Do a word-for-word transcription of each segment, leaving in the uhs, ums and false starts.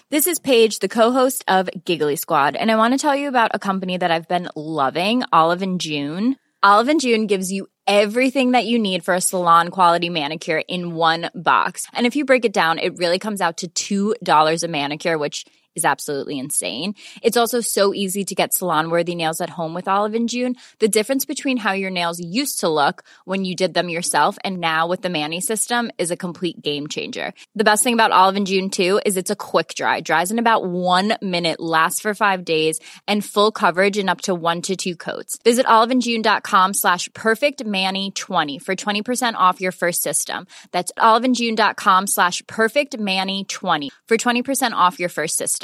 This is Paige, the co-host of Giggly Squad, and I want to tell you about a company that I've been loving, Olive and June. Olive and June gives you everything that you need for a salon-quality manicure in one box. And if you break it down, it really comes out to two dollars a manicure, which is absolutely insane. It's also so easy to get salon-worthy nails at home with Olive and June. The difference between how your nails used to look when you did them yourself and now with the Mani system is a complete game changer. The best thing about Olive and June, too, is it's a quick dry. Dries in about one minute, lasts for five days, and full coverage in up to one to two coats. Visit oliveandjune.com slash perfectmani20 for twenty percent off your first system. That's oliveandjune.com slash perfectmani20 for twenty percent off your first system.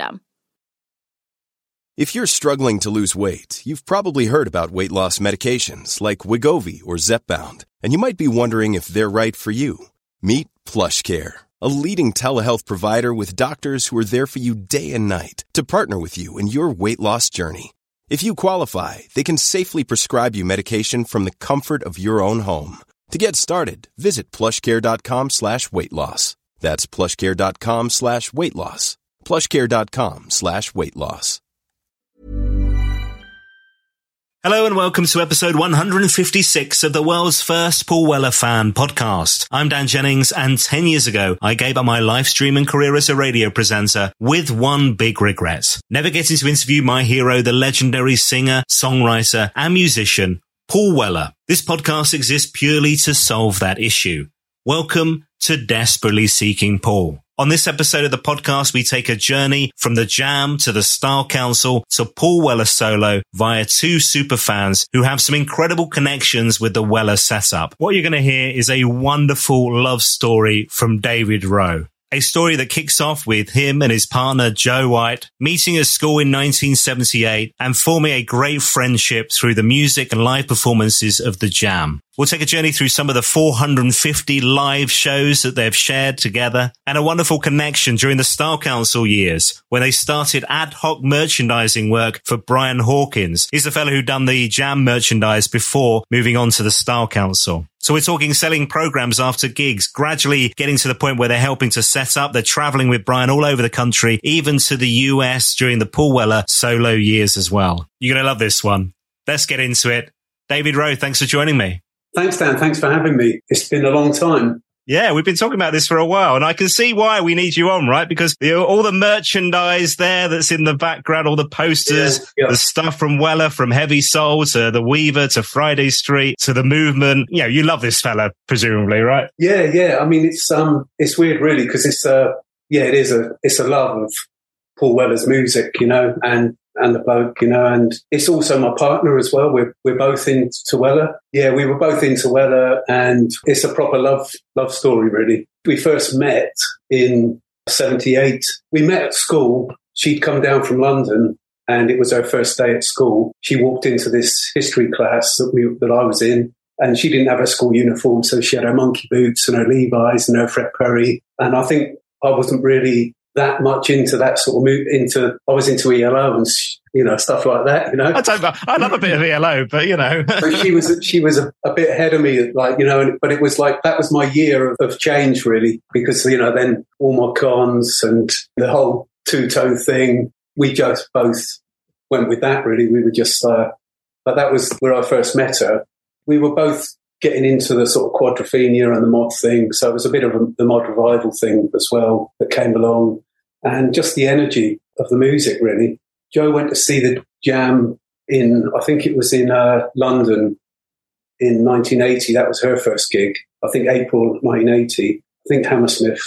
If you're struggling to lose weight, you've probably heard about weight loss medications like Wegovy or Zepbound, and you might be wondering if they're right for you. Meet PlushCare, a leading telehealth provider with doctors who are there for you day and night to partner with you in your weight loss journey. If you qualify, they can safely prescribe you medication from the comfort of your own home. To get started, visit plushcare.com slash weight loss. That's plushcare.com slash weight loss. plushcare.com slash weight loss. Hello and welcome to episode one hundred fifty-six of the world's first Paul Weller fan podcast. I'm Dan Jennings, and ten years ago, I gave up my live stream and career as a radio presenter with one big regret: never getting to interview my hero, the legendary singer, songwriter, and musician, Paul Weller. This podcast exists purely to solve that issue. Welcome to Desperately Seeking Paul. On this episode of the podcast, we take a journey from the Jam to the Style Council to Paul Weller solo via two superfans who have some incredible connections with the Weller setup. What you're going to hear is a wonderful love story from David Rowe. A story that kicks off with him and his partner, Joe White, meeting at school in nineteen seventy-eight and forming a great friendship through the music and live performances of the Jam. We'll take a journey through some of the four hundred fifty live shows that they've shared together and a wonderful connection during the Style Council years when they started ad hoc merchandising work for Brian Hawkins. He's the fellow who done the Jam merchandise before moving on to the Style Council. So we're talking selling programs after gigs, gradually getting to the point where they're helping to set up. They're traveling with Brian all over the country, even to the U S during the Paul Weller solo years as well. You're going to love this one. Let's get into it. David Rowe, thanks for joining me. Thanks, Dan. Thanks for having me. It's been a long time. Yeah, we've been talking about this for a while, and I can see why we need you on, right? Because you know, all the merchandise there that's in the background, all the posters, yeah, yeah. the stuff from Weller, from Heavy Soul to The Weaver to Friday Street to The Movement. You know, you love this fella, presumably, right? Yeah, yeah. I mean, it's um, it's weird, really, because it's uh, yeah, it is a, it's a love of Paul Weller's music, you know, and and the bloke, you know, and it's also my partner as well. We're we're both into Weller. Yeah, we were both into Weller, and it's a proper love love story, really. We first met in seventy-eight. We met at school. She'd come down from London, and it was her first day at school. She walked into this history class that we that I was in, and she didn't have her school uniform, so she had her monkey boots and her Levi's and her Fred Perry. And I think I wasn't really that much into that sort of move into, I was into E L O and, you know, stuff like that, you know. I don't know. I love a bit of E L O, but, you know. But she was, she was a, a bit ahead of me, like, you know, and, but it was like, that was my year of, of change, really, because, you know, then all my cons and the whole two-tone thing, we just both went with that, really. We were just, uh, but that was where I first met her. We were both getting into the sort of quadrophenia and the mod thing. So it was a bit of a, the mod revival thing as well that came along, and just the energy of the music, really. Joe went to see the Jam in, I think it was in uh, London in nineteen eighty. That was her first gig. I think April nineteen eighty. I think Hammersmith.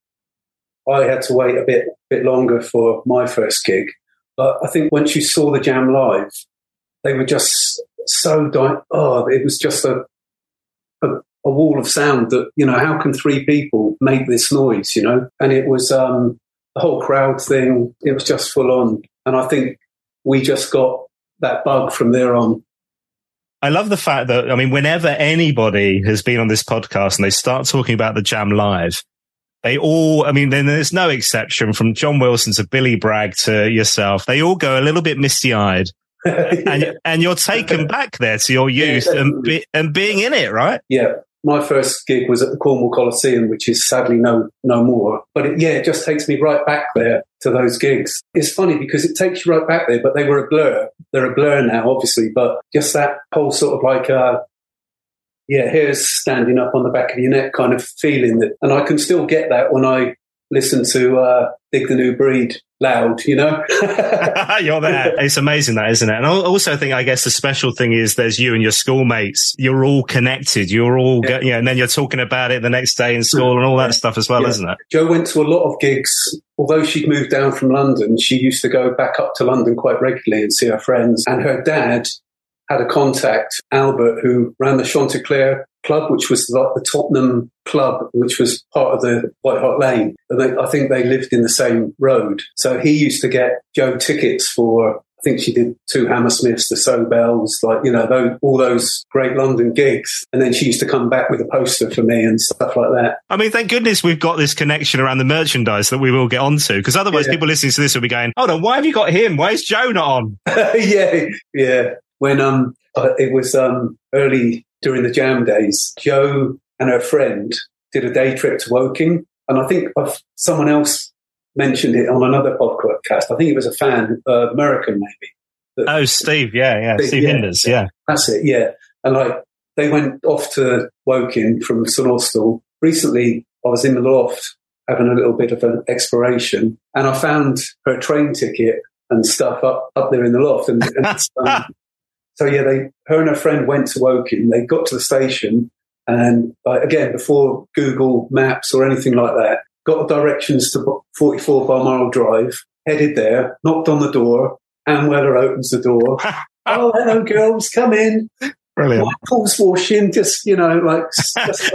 I had to wait a bit, bit longer for my first gig. But I think once you saw the Jam live, they were just so, di- oh, it was just a, A, a wall of sound that, you know, how can three people make this noise, you know? And it was um, the whole crowd thing, it was just full on. And I think we just got that bug from there on. I love the fact that, I mean, whenever anybody has been on this podcast and they start talking about the Jam live, they all, I mean, then there's no exception from John Wilson to Billy Bragg to yourself. They all go a little bit misty-eyed. yeah. and and you're taken back there to your youth yeah, and be, and being in it, right? Yeah, my first gig was at the Cornwall Coliseum, which is sadly no no more. But it, yeah, it just takes me right back there to those gigs. It's funny because it takes you right back there, but they were a blur. They're a blur now, obviously, but just that whole sort of like, uh, yeah, hairs standing up on the back of your neck kind of feeling that. And I can still get that when I listen to uh, Dig the New Breed loud, you know? You're there. It's amazing that, isn't it? And I also think, I guess the special thing is there's you and your schoolmates. You're all connected. You're all, yeah. you know, and then you're talking about it the next day in school and all that stuff as well, yeah. isn't it? Jo went to a lot of gigs. Although she'd moved down from London, she used to go back up to London quite regularly and see her friends. And her dad had a contact, Albert, who ran the Chanticleer Club, which was like the Tottenham club, which was part of the White Hart Lane. And they, I think they lived in the same road. So he used to get Jo tickets for, I think she did two Hammersmiths, the Sobels, like, you know, those, all those great London gigs. And then she used to come back with a poster for me and stuff like that. I mean, thank goodness we've got this connection around the merchandise that we will get onto, because otherwise yeah. people listening to this will be going, hold on, why have you got him? Why is Jo not on? yeah, yeah. When um, uh, it was um early during the Jam days, Jo and her friend did a day trip to Woking. And I think someone else mentioned it on another podcast. I think it was a fan, uh, American maybe. Oh, Steve, yeah, yeah. Steve, Steve yeah, Hinders, yeah. That's it, yeah. And like, they went off to Woking from St Austell. Recently, I was in the loft having a little bit of an exploration, and I found her train ticket and stuff up, up there in the loft. And, and um, So, yeah, they, her and her friend went to Woking. They got to the station and, uh, again, before Google Maps or anything like that, got the directions to forty-four Balmoral Drive, headed there, knocked on the door. Anne Weller opens the door. Oh, hello, girls, come in. Brilliant. Paul's washing, just, you know, like... Just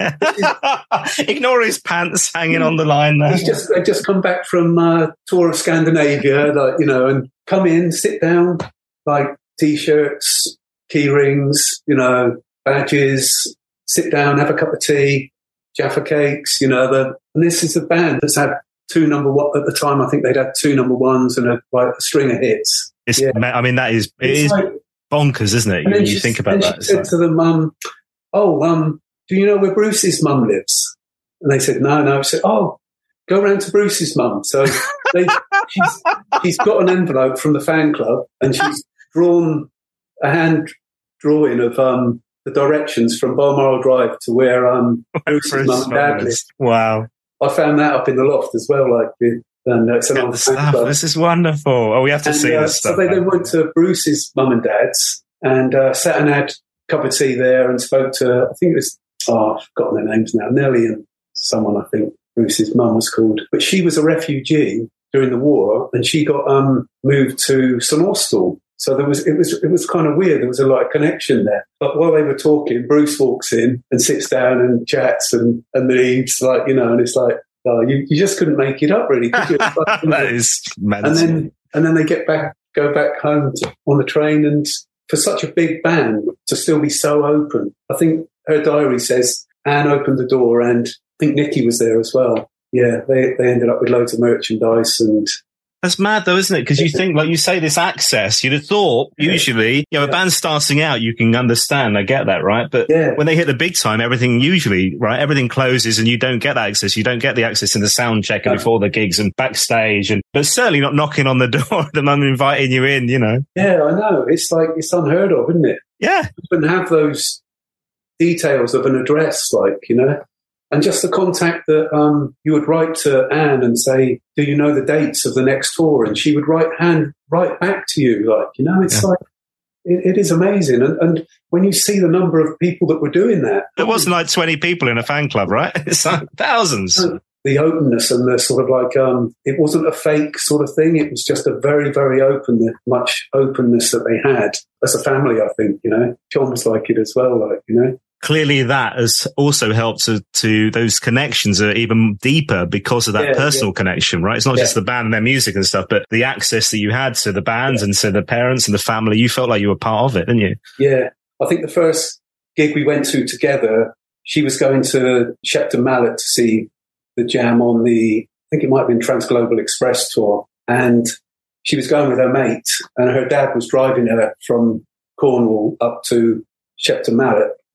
like ignore his pants hanging on the line there. He's just, they've just come back from uh, tour of Scandinavia, like, you know, and come in, sit down, like... T-shirts, key rings, you know, badges, sit down, have a cup of tea, Jaffa cakes, you know, the, and this is a band that's had two number one, at the time I think they'd had two number ones and a, like, a string of hits. It's, yeah. I mean, that is, it it's is like, bonkers, isn't it? You, you think about and that. She said like... to them, um, oh, um, do you know where Bruce's mum lives? And they said, no, no. I said, oh, go round to Bruce's mum. So they, she's, she's got an envelope from the fan club and she's drawn a hand drawing of um, the directions from Balmoral Drive to where um, Bruce's mum and dad lived. Wow. I found that up in the loft as well. Like, and uh, it's an old stuff. This is wonderful. Oh, we have to and, see uh, this stuff. So they then went to Bruce's mum and dad's and uh, sat and had a cup of tea there and spoke to, I think it was, oh, I've forgotten their names now, Nellie and someone, I think Bruce's mum was called. But she was a refugee during the war and she got um, moved to St Austell. So there was, it was, it was kind of weird. There was a lot of connection there. But while they were talking, Bruce walks in and sits down and chats and, and leaves, like, you know, and it's like, oh, you, you just couldn't make it up, really. Could you? Like, that is mental. And then, and then they get back, go back home to, on the train. And for such a big band to still be so open, I think her diary says Anne opened the door and I think Nicky was there as well. Yeah, they, they ended up with loads of merchandise and, that's mad though, isn't it? Because you think, like you say, this access, you'd have thought, yeah. usually, you know, a yeah. band starting out, you can understand, I get that, right? But yeah. when they hit the big time, everything usually, right, everything closes and you don't get that access. You don't get the access in the sound check and no. before the gigs and backstage, and but certainly not knocking on the door of them and inviting you in, you know? Yeah, I know. It's like, it's unheard of, isn't it? Yeah. You couldn't have those details of an address, like, you know? And just the contact that um, you would write to Anne and say, do you know the dates of the next tour? And she would write hand right back to you. Like, you know, it's yeah. like, it, it is amazing. And, and when you see the number of people that were doing that. It wasn't like twenty people in a fan club, right? It's like thousands. The openness and the sort of like, um, it wasn't a fake sort of thing. It was just a very, very open, much openness that they had as a family, I think, you know. John was like it as well, like, you know. Clearly that has also helped to, to those connections are even deeper because of that yeah, personal yeah. connection, right? It's not yeah. just the band and their music and stuff, but the access that you had to the bands yeah. and to the parents and the family. You felt like you were part of it, didn't you? Yeah. I think the first gig we went to together, she was going to Shepton Mallet to see the Jam on the, I think it might have been Trans-Global Express tour. And she was going with her mate and her dad was driving her from Cornwall up to Shepton Mallet.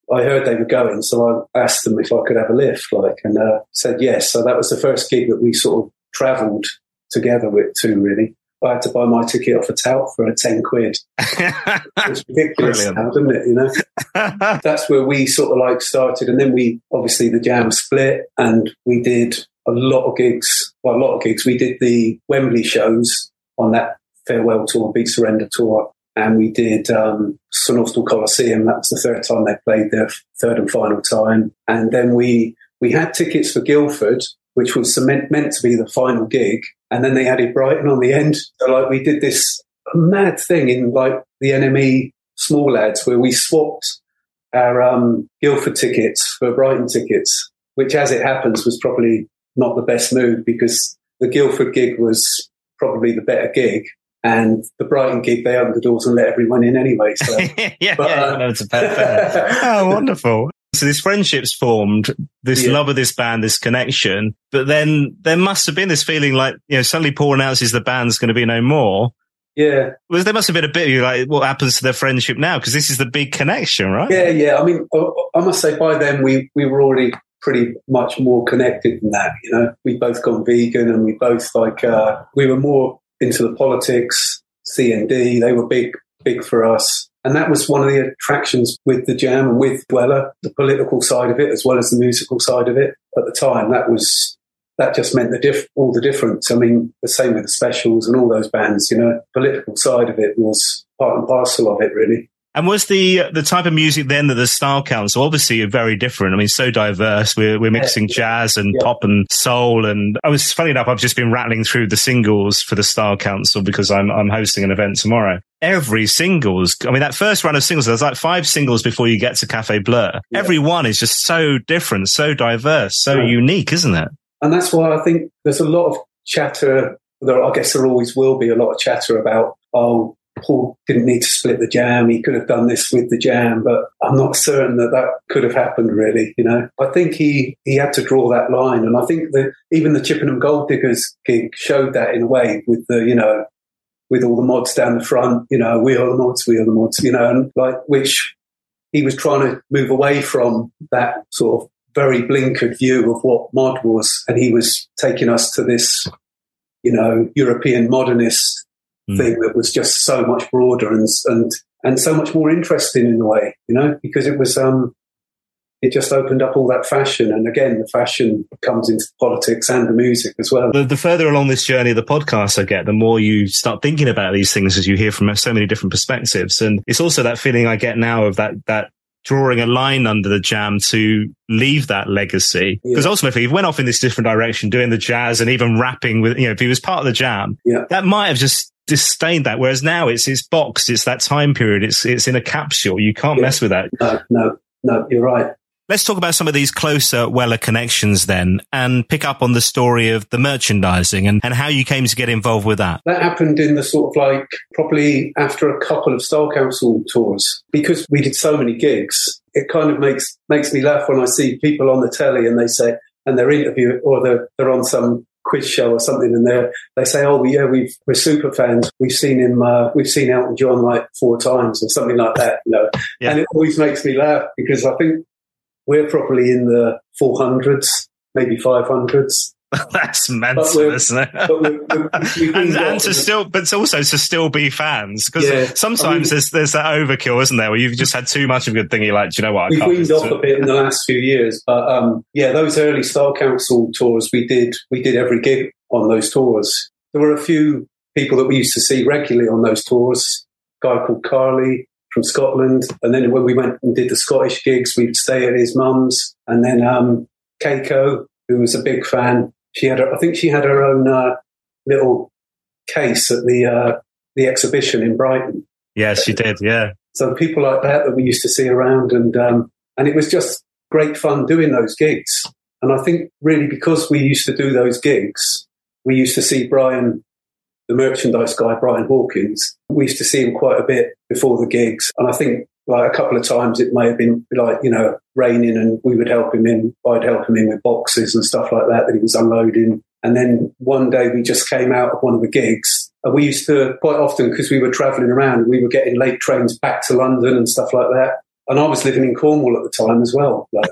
I heard they were going, so I asked them if I could have a lift, like, and uh, said yes. So that was the first gig that we sort of travelled together with to, really. I had to buy my ticket off a tout for a ten quid. It's ridiculous now, doesn't it, you know? That's where we sort of like started. And then we, obviously the Jam split and we did a lot of gigs, well, a lot of gigs. We did the Wembley shows on that farewell tour, Big Surrender tour. And we did um, St Austell Coliseum. That was the third time they played there, third and final time. And then we we had tickets for Guildford, which was meant, meant to be the final gig. And then they added Brighton on the end. So like we did this mad thing in like the N M E Small Lads where we swapped our um, Guildford tickets for Brighton tickets, which as it happens was probably not the best move because the Guildford gig was probably the better gig. And the Brighton gig, they opened the doors and let everyone in anyway. So. yeah, but, yeah, uh, no, it's a better. Oh, wonderful. So this friendship's formed, this yeah. love of this band, this connection. But then there must have been this feeling like, you know, suddenly Paul announces the band's going to be no more. Yeah. Well, there must have been a bit of like, what happens to their friendship now? Because this is the big connection, right? Yeah, yeah. I mean, I must say by then we, we were already pretty much more connected than that, you know. We'd both gone vegan and we both like, uh, we were more into the politics, C N D, they were big, big for us. And that was one of the attractions with the Jam and with Dweller, the political side of it as well as the musical side of it. At the time, that was that just meant the diff- all the difference. I mean, the same with the Specials and all those bands, you know, political side of it was part and parcel of it, really. And was the the type of music then that the Style Council, obviously very different. I mean, so diverse. We're we're mixing yeah, jazz and yeah. pop and soul. And I was funny enough, I've just been rattling through the singles for the Style Council because I'm I'm hosting an event tomorrow. Every singles, I mean, that first run of singles, there's like five singles before you get to Cafe Blur. Yeah. Every one is just so different, so diverse, so yeah. unique, isn't it? And that's why I think there's a lot of chatter. There, I guess there always will be a lot of chatter about, oh, Paul didn't need to split the Jam. He could have done this with the Jam, but I'm not certain that that could have happened, really. You know, I think he, he had to draw that line. And I think that even the Chippenham Gold Diggers gig showed that in a way with the, you know, with all the mods down the front, you know, we are the mods, we are the mods, you know, and like, which he was trying to move away from that sort of very blinkered view of what mod was. And he was taking us to this, you know, European modernist mm. thing that was just so much broader and, and, and so much more interesting in a way, you know, because it was, um, it just opened up all that fashion. And again, the fashion comes into politics and the music as well. The, the further along this journey of the podcast I get, the more you start thinking about these things as you hear from so many different perspectives. And it's also that feeling I get now of that, that drawing a line under the Jam to leave that legacy. Because yeah. ultimately, if he went off in this different direction, doing the jazz and even rapping with, you know, if he was part of the Jam, yeah. that might have just disdained that. Whereas now it's, it's boxed, it's that time period, it's, it's in a capsule. You can't yeah. mess with that. No, no, no, you're right. Let's talk about some of these closer Weller connections then and pick up on the story of the merchandising and, and how you came to get involved with that. That happened in the sort of like probably after a couple of Style Council tours. Because we did so many gigs, it kind of makes makes me laugh when I see people on the telly and they say, and they're interviewing or they're, they're on some quiz show or something and they they say, oh, yeah, we've, we're super fans. We've seen him, uh, we've seen Elton John like four times or something like that, you know. Yeah. And it always makes me laugh because I think we're probably in the four hundreds, maybe five hundreds. That's mental, isn't it? But we're, we're, and, and to still, but also to still be fans, because yeah, sometimes I mean, there's there's that overkill, isn't there, where you've just had too much of a good thing. You're like, do you know what? I we've can't weaned off a bit in the last few years, but um, yeah, those early Style Council tours, we did we did every gig on those tours. There were a few people that we used to see regularly on those tours. A guy called Carly from Scotland, and then when we went and did the Scottish gigs, we'd stay at his mum's, and then um, Keiko, who was a big fan, she had, a, I think she had her own uh, little case at the uh, the exhibition in Brighton. Yes, she did. Yeah. So people like that that we used to see around, and um, and it was just great fun doing those gigs. And I think really because we used to do those gigs, we used to see Brian, the merchandise guy, Brian Hawkins, we used to see him quite a bit before the gigs. And I think like a couple of times it may have been like, you know, raining and we would help him in, I'd help him in with boxes and stuff like that that he was unloading. And then one day we just came out of one of the gigs and we used to quite often, because we were travelling around, we were getting late trains back to London and stuff like that. and I was living in Cornwall at the time as well. Like,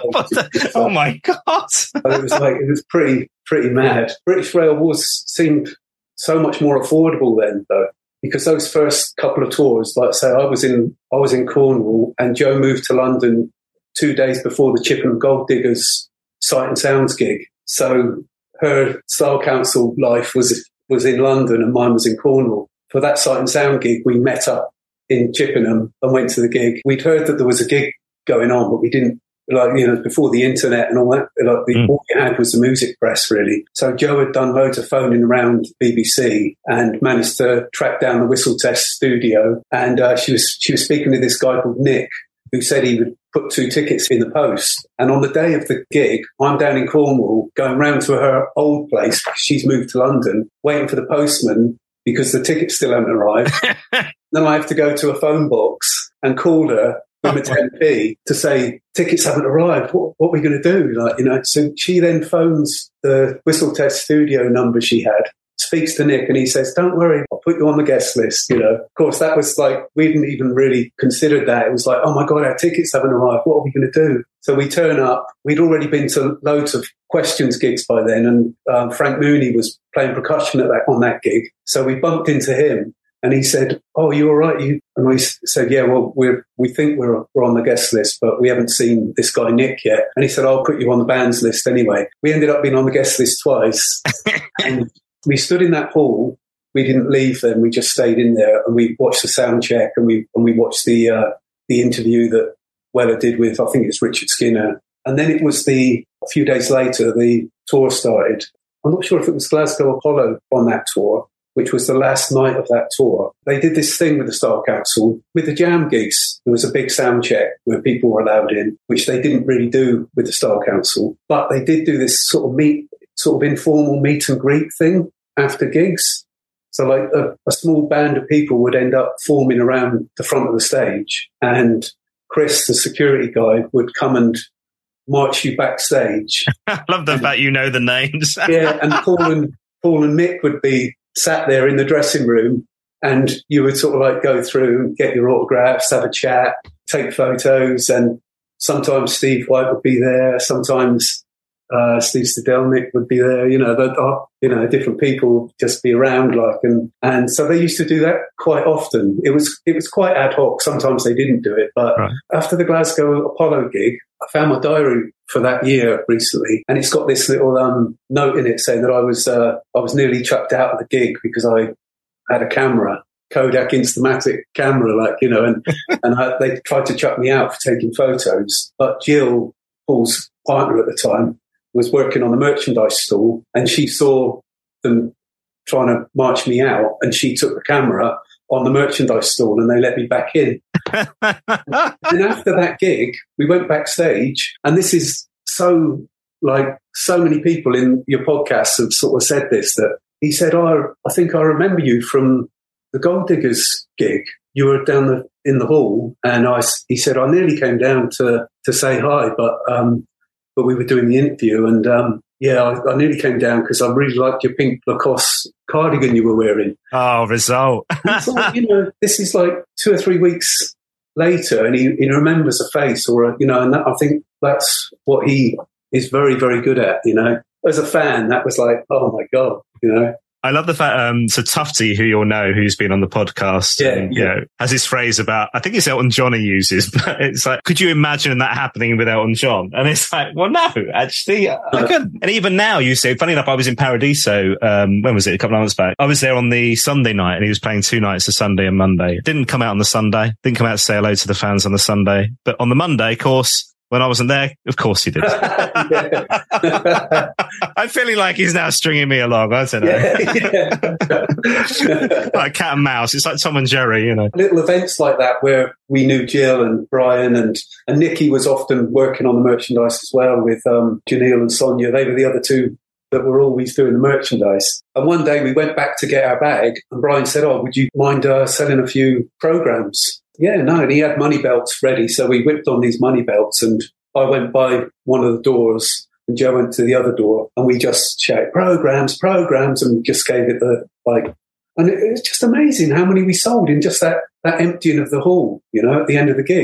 the, oh my God. So it was like, it was pretty, pretty mad. British Rail was, seemed so much more affordable then though, because those first couple of tours, like say I was in, I was in Cornwall and Joe moved to London two days before the Chippenham Gold Diggers Sight and Sounds gig. So her Style Council life was, was in London and mine was in Cornwall. For that Sight and Sound gig, we met up in Chippenham and went to the gig. We'd heard that there was a gig going on, but we didn't, like, you know, before the internet and all that, like, the, mm. all you had was the music press, really. So Joe had done loads of phoning around B B C and managed to track down the Whistle Test studio. And uh, she was she was speaking to this guy called Nick, who said he would put two tickets in the post. And on the day of the gig, I'm down in Cornwall going round to her old place because she's moved to London, waiting for the postman because the tickets still haven't arrived. Then I have to go to a phone box and call her from a ten p to say, tickets haven't arrived. What, what are we going to do? Like, you know, so she then phones the Whistle Test studio number she had, speaks to Nick, and he says, don't worry, I'll put you on the guest list. You know, of course, that was like, we didn't even really consider that. It was like, oh my God, our tickets haven't arrived. What are we going to do? So we turn up. We'd already been to loads of Questions gigs by then, and um, Frank Mooney was playing percussion at that, on that gig. So we bumped into him. And he said, oh, you all right? You? And we said, yeah, well, we're, we think we're, we're on the guest list, but we haven't seen this guy, Nick, yet. And he said, I'll put you on the band's list anyway. We ended up being on the guest list twice. And we stood in that hall. We didn't leave then. We just stayed in there and we watched the sound check and we, and we watched the, uh, the interview that Weller did with, I think it's Richard Skinner. And then it was the, a few days later, the tour started. I'm not sure if it was Glasgow Apollo on that tour, which was the last night of that tour. They did this thing with the Style Council. With the jam gigs, there was a big sound check where people were allowed in, which they didn't really do with the Style Council. But they did do this sort of meet, sort of informal meet and greet thing after gigs. So like a, a small band of people would end up forming around the front of the stage, and Chris, the security guy, would come and march you backstage. I love the and, fact you know the names. Yeah, and Paul and Paul and Mick would be sat there in the dressing room, and you would sort of like go through and get your autographs, have a chat, take photos, and sometimes Steve White would be there, sometimes uh, Steve Stadelnik would be there. You know, the, uh, you know, different people would just be around, like, and and so they used to do that quite often. It was it was quite ad hoc. Sometimes they didn't do it, but right. After the Glasgow Apollo gig, I found my diary for that year recently, and it's got this little um, note in it saying that I was uh, I was nearly chucked out of the gig because I had a camera, Kodak Instamatic camera, like, you know, and and I, they tried to chuck me out for taking photos. But Jill, Paul's partner at the time, was working on the merchandise stall, and she saw them trying to march me out, and she took the camera on the merchandise stall and they let me back in. And after that gig, we went backstage, and this is so, like, so many people in your podcast have sort of said this, that he said, oh, I think I remember you from the Gold Diggers gig. You were down the, in the hall, and I, he said, I nearly came down to, to say hi, but um, but we were doing the interview, and um, yeah, I, I nearly came down because I really liked your pink Lacoste cardigan you were wearing. Oh, result. So, you know, this is like two or three weeks later, and he, he remembers a face, or a, you know, and that, I think that's what he is very, very good at. You know, as a fan, that was like, oh my God, you know. I love the fact, um, so Tufty, who you'll know, who's been on the podcast, yeah, and, yeah. you know, has this phrase about, I think it's Elton John he uses, but it's like, could you imagine that happening with Elton John? And it's like, well, no, actually, I couldn't. And even now, you say, funny enough, I was in Paradiso, um, when was it? A couple of months back. I was there on the Sunday night, and he was playing two nights, a Sunday and Monday. Didn't come out on the Sunday, didn't come out to say hello to the fans on the Sunday. But on the Monday, of course, when I wasn't there, of course he did. I'm feeling like he's now stringing me along. I don't know. Yeah, yeah. Like cat and mouse. It's like Tom and Jerry, you know. Little events like that where we knew Jill and Brian, and, and Nikki was often working on the merchandise as well with um, Janelle and Sonia. They were the other two that were always doing the merchandise. And one day we went back to get our bag, and Brian said, oh, would you mind uh, selling a few programs? Yeah, no, and he had money belts ready. So we whipped on these money belts, and I went by one of the doors and Joe went to the other door, and we just shouted, programs, programs, and just gave it the, like, and it, it was just amazing how many we sold in just that, that emptying of the hall, you know, at the end of the gig.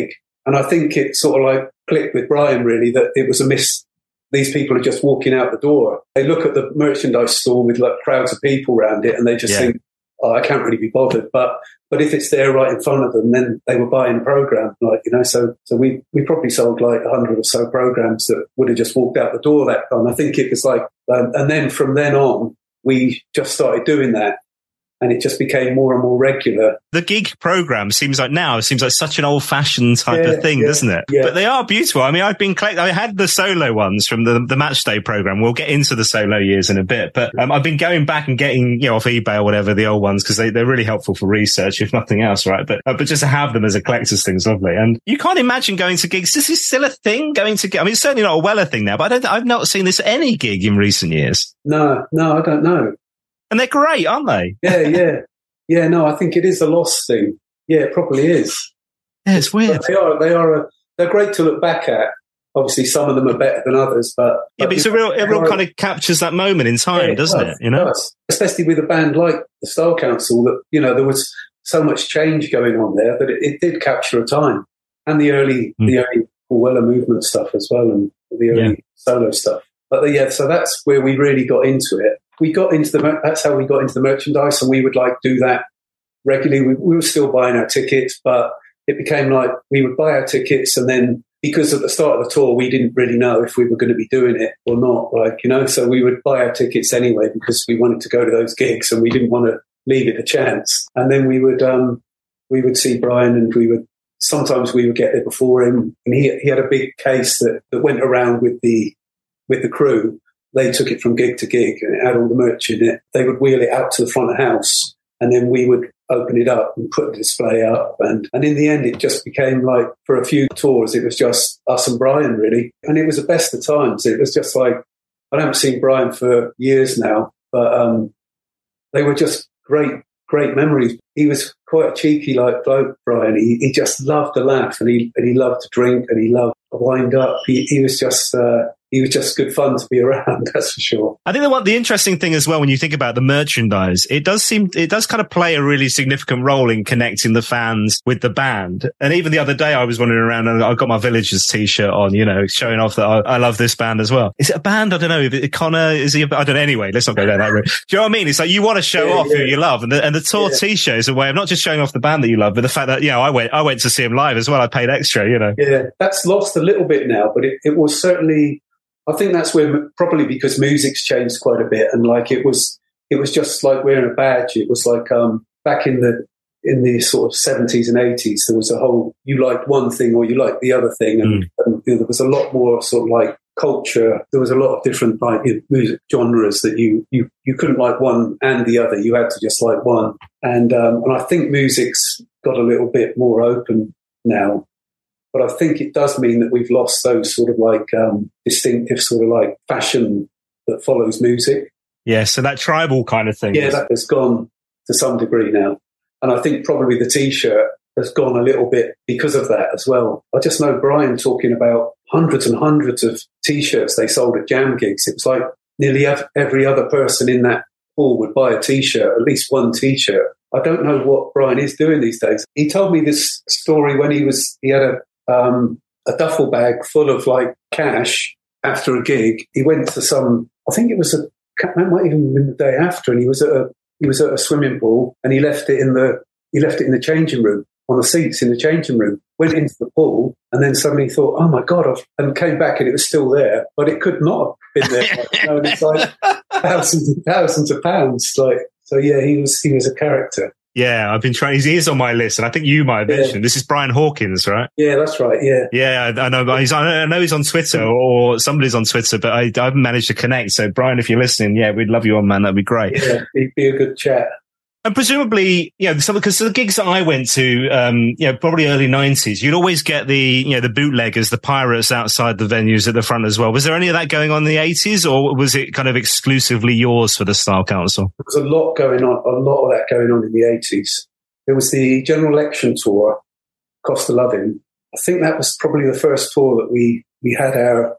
And I think it sort of like clicked with Brian, really, that it was a miss. These people are just walking out the door. They look at the merchandise store with like crowds of people around it and they just yeah. think, oh, I can't really be bothered. But but if it's there right in front of them, then they were buying a program. Like, you know, so so we, we probably sold like a hundred or so programs that would have just walked out the door that time. I think it was like, um, and then from then on, we just started doing that. And it just became more and more regular. The gig program seems like now, it seems like such an old-fashioned type yeah, of thing, yeah, doesn't it? Yeah. But they are beautiful. I mean, I've been collecting, I had the solo ones from the, the match day program. We'll get into the solo years in a bit. But um, I've been going back and getting, you know, off eBay or whatever, the old ones, because they, they're really helpful for research, if nothing else, right? But uh, but just to have them as a collector's thing is lovely. And you can't imagine going to gigs. This is still a thing, going to, I mean, it's certainly not a Weller thing now, but I don't, I've not seen this at any gig in recent years. No, no, I don't know. And they're great, aren't they? Yeah, yeah. Yeah, no, I think it is a lost thing. Yeah, it probably is. Yeah, it's weird. But they are, they are, a, they're great to look back at. Obviously, some of them are better than others, but yeah, but but it's a real, it real kind of captures that moment in time, yeah, doesn't it? it? You know, it especially with a band like the Style Council, that you know there was so much change going on there that it, it did capture a time, and the early, mm. the early Paul Weller movement stuff as well, and the early yeah. solo stuff. But yeah, so that's where we really got into it. We got into the, that's how we got into the merchandise, and we would like do that regularly. We, we were still buying our tickets, but it became like we would buy our tickets, and then because at the start of the tour, we didn't really know if we were going to be doing it or not, like, you know, so we would buy our tickets anyway because we wanted to go to those gigs and we didn't want to leave it a chance. And then we would, um, we would see Brian, and we would, sometimes we would get there before him, and he, he had a big case that, that went around with the, with the crew. They took it from gig to gig and it had all the merch in it. They would wheel it out to the front of the house, and then we would open it up and put the display up. And, and in the end, it just became like, for a few tours, it was just us and Brian, really. And it was the best of times. It was just like, I haven't seen Brian for years now, but um, they were just great, great memories. He was quite a cheeky like bloke, Brian. He, he just loved to laugh, and he, and he loved to drink, and he loved to wind up. He, he was just... Uh, He was just good fun to be around, that's for sure. I think the one, the interesting thing as well, when you think about the merchandise, it does seem, it does kind of play a really significant role in connecting the fans with the band. And even the other day, I was wandering around and I got my Villagers t-shirt on, you know, showing off that I, I love this band as well. Is it a band? I don't know. Is it Connor? Is he? A, I don't know. Anyway, let's not go down that route. Do you know what I mean? It's like you want to show yeah, off yeah. who you love, and the, and the tour yeah. t-shirt is a way of not just showing off the band that you love, but the fact that, you know, I went, I went to see him live as well. I paid extra, you know. Yeah, that's lost a little bit now, but it, it was certainly. I think that's where, probably because music's changed quite a bit, and like it was, it was just like wearing a badge. It was like um, back in the in the sort of seventies and eighties, there was a whole, you liked one thing or you liked the other thing, and, mm. and you know, there was a lot more sort of like culture. There was a lot of different like you know, music genres that you you you couldn't like one and the other. You had to just like one, and um, and I think music's got a little bit more open now. But I think it does mean that we've lost those sort of like um, distinctive sort of like fashion that follows music. Yeah, so that tribal kind of thing. Yeah, that has gone to some degree now. And I think probably the T-shirt has gone a little bit because of that as well. I just know Brian talking about hundreds and hundreds of T-shirts they sold at jam gigs. It was like nearly every other person in that hall would buy a T-shirt, at least one T-shirt. I don't know what Brian is doing these days. He told me this story when he was, he had a, Um, a duffel bag full of like cash after a gig. He went to some, I think it was a, that might even have been the day after, and he was at a, he was at a swimming pool, and he left it in the, he left it in the changing room, on the seats in the changing room, went into the pool, and then suddenly thought, oh my God, I've, and came back and it was still there, but it could not have been there. You know, and it's like thousands and thousands of pounds. Like, so yeah, he was, he was a character. Yeah, I've been trying. He is on my list, and I think you might have mentioned. Yeah. This is Brian Hawkins, right? Yeah, that's right. Yeah, yeah, I, I know. He's, I know he's on Twitter, or somebody's on Twitter, but I, I haven't managed to connect. So, Brian, if you're listening, yeah, we'd love you on, man. That'd be great. Yeah, it'd be a good chat. And presumably, you know, because the gigs that I went to, um, you know, probably early nineties, you'd always get the, you know, the bootleggers, the pirates outside the venues at the front as well. Was there any of that going on in the eighties, or was it kind of exclusively yours for the Style Council? There was a lot going on, a lot of that going on in the eighties. There was the General Election tour, Cost of Loving. I think that was probably the first tour that we, we had our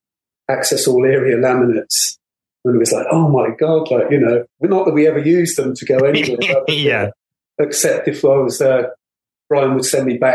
Access All area laminates. And it was like, oh my God, like, you know, not that we ever used them to go anywhere. Yeah. Except if I was there, Brian would send me back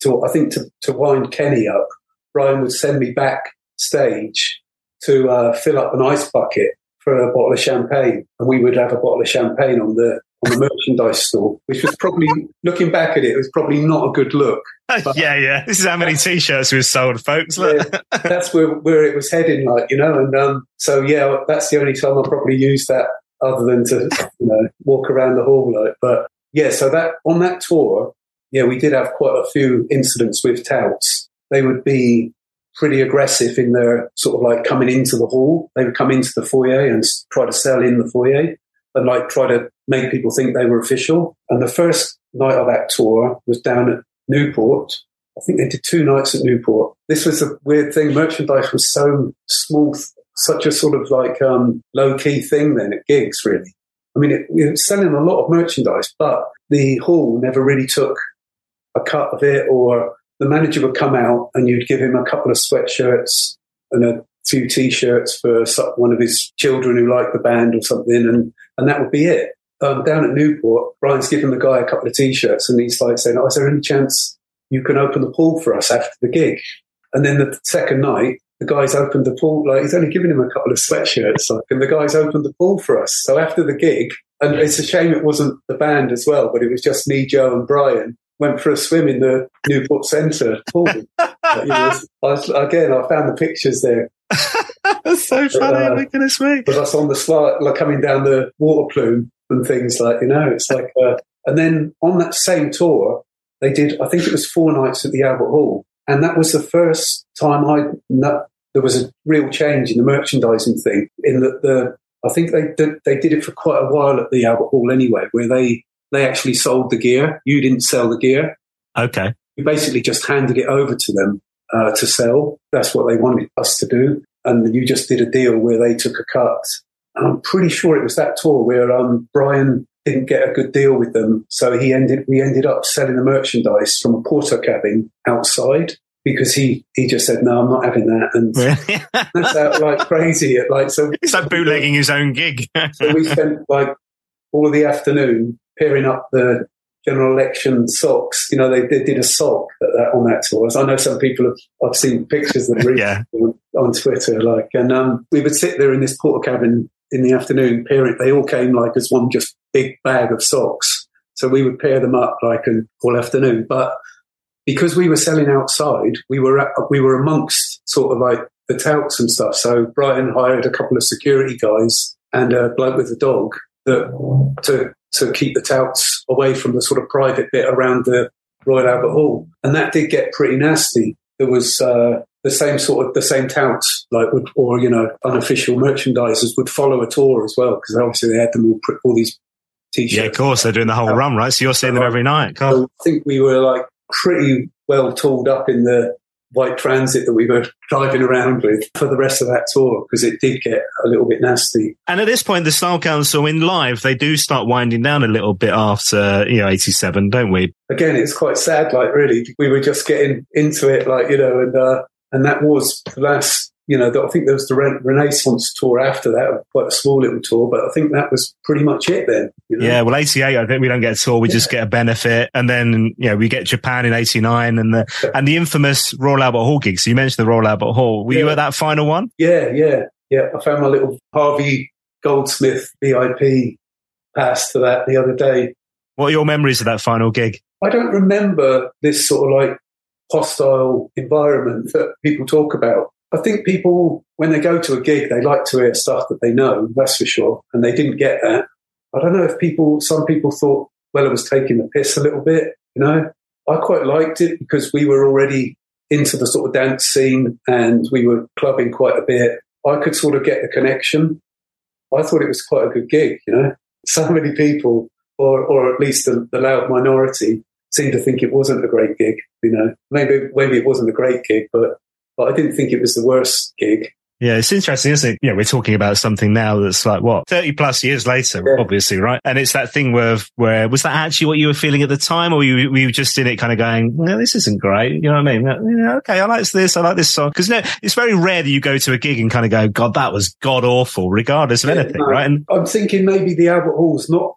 to, I think to, to wind Kenny up, Brian would send me backstage to uh, fill up an ice bucket for a bottle of champagne, and we would have a bottle of champagne on the on the merchandise store, which was probably, looking back at it, it was probably not a good look. yeah, yeah. This is how many T-shirts we've sold, folks. Look. Yeah, that's where where it was heading, like, you know. And um, so, yeah, that's the only time I probably used that, other than to, you know, walk around the hall, like. But yeah, so that on that tour, yeah, we did have quite a few incidents with touts. They would be pretty aggressive in their sort of like coming into the hall. They would come into the foyer and try to sell in the foyer and like try to make people think they were official. And the first night of that tour was down at Newport. I think they did two nights at Newport. This was a weird thing. Merchandise was so small, such a sort of like um, low-key thing then at gigs, really. I mean, it, we were selling a lot of merchandise, but the hall never really took a cut of it, or the manager would come out and you'd give him a couple of sweatshirts and a few T-shirts for one of his children who liked the band or something, and, and that would be it. Um, down at Newport, Brian's given the guy a couple of T-shirts and he's like saying, oh, is there any chance you can open the pool for us after the gig? And then the second night, the guy's opened the pool, like he's only given him a couple of sweatshirts, like, and the guy's opened the pool for us. So after the gig, and it's a shame it wasn't the band as well, but it was just me, Joe and Brian, went for a swim in the Newport Centre pool. Like, you know, I was, again, I found the pictures there. That's so funny, uh, my goodness me. With us on the slide, like coming down the water plume and things, like, you know, it's like, uh, and then on that same tour, they did, I think it was four nights at the Albert Hall. And that was the first time I, no, there was a real change in the merchandising thing, in that the, I think they did, they did it for quite a while at the Albert Hall anyway, where they, they actually sold the gear. You didn't sell the gear. Okay. You basically just handed it over to them uh, to sell. That's what they wanted us to do. And you just did a deal where they took a cut. And I'm pretty sure it was that tour where um, Brian didn't get a good deal with them. So he ended, we ended up selling the merchandise from a porter cabin outside, because he, he just said, no, I'm not having that. And really? That's out like crazy. Like, so it's like bootlegging his own gig. So we spent like all of the afternoon pairing up the general election socks. You know, they, they did a sock at that, on that tour. I know some people have, I've seen pictures of them yeah. on, on Twitter, like, and um, we would sit there in this porter cabin in the afternoon, pairing, they all came like as one just big bag of socks. So we would pair them up like an all afternoon. But because we were selling outside, we were at, we were amongst sort of like the touts and stuff. So Brian hired a couple of security guys and a bloke with a dog that to to keep the touts away from the sort of private bit around the Royal Albert Hall, and that did get pretty nasty. There was uh, the same sort of the same touts, like would, or you know, unofficial merchandisers would follow a tour as well, because obviously they had them all, all these T-shirts. Yeah, of course, they're doing the whole run, right? So you're seeing them every night. So I think we were like pretty well tooled up in the white Transit that we were driving around with for the rest of that tour, because it did get a little bit nasty. And at this point, the Style Council in live, they do start winding down a little bit after, you know, eighty-seven, don't we? Again, it's quite sad, like, really. We were just getting into it, like, you know, and uh, and that was the last, you know, I think there was the Re- Renaissance tour after that, quite a small little tour, but I think that was pretty much it then. You know? Yeah, well, eighty-eight, I think we don't get a tour, we yeah. just get a benefit. And then, you know, we get Japan in eighty-nine and the yeah. and the infamous Royal Albert Hall gig. So you mentioned the Royal Albert Hall. Were yeah. you at that final one? Yeah, yeah, yeah. I found my little Harvey Goldsmith V I P pass to that the other day. What are your memories of that final gig? I don't remember this sort of like hostile environment that people talk about. I think people, when they go to a gig, they like to hear stuff that they know, that's for sure. And they didn't get that. I don't know if people, some people thought, well, it was taking the piss a little bit, you know. I quite liked it because we were already into the sort of dance scene and we were clubbing quite a bit. I could sort of get the connection. I thought it was quite a good gig, you know. So many people, or or at least the, the loud minority, seemed to think it wasn't a great gig, you know. Maybe maybe it wasn't a great gig, but But I didn't think it was the worst gig. Yeah, it's interesting, isn't it? You know, we're talking about something now that's like, what, thirty plus years later, yeah. obviously, right? And it's that thing where, where, was that actually what you were feeling at the time? Or were you, were you just in it kind of going, no, this isn't great. You know what I mean? Yeah, okay, I like this, I like this song. Because no, it's very rare that you go to a gig and kind of go, God, that was god awful, regardless of yeah, anything, no, right? And I'm thinking maybe the Albert Hall's not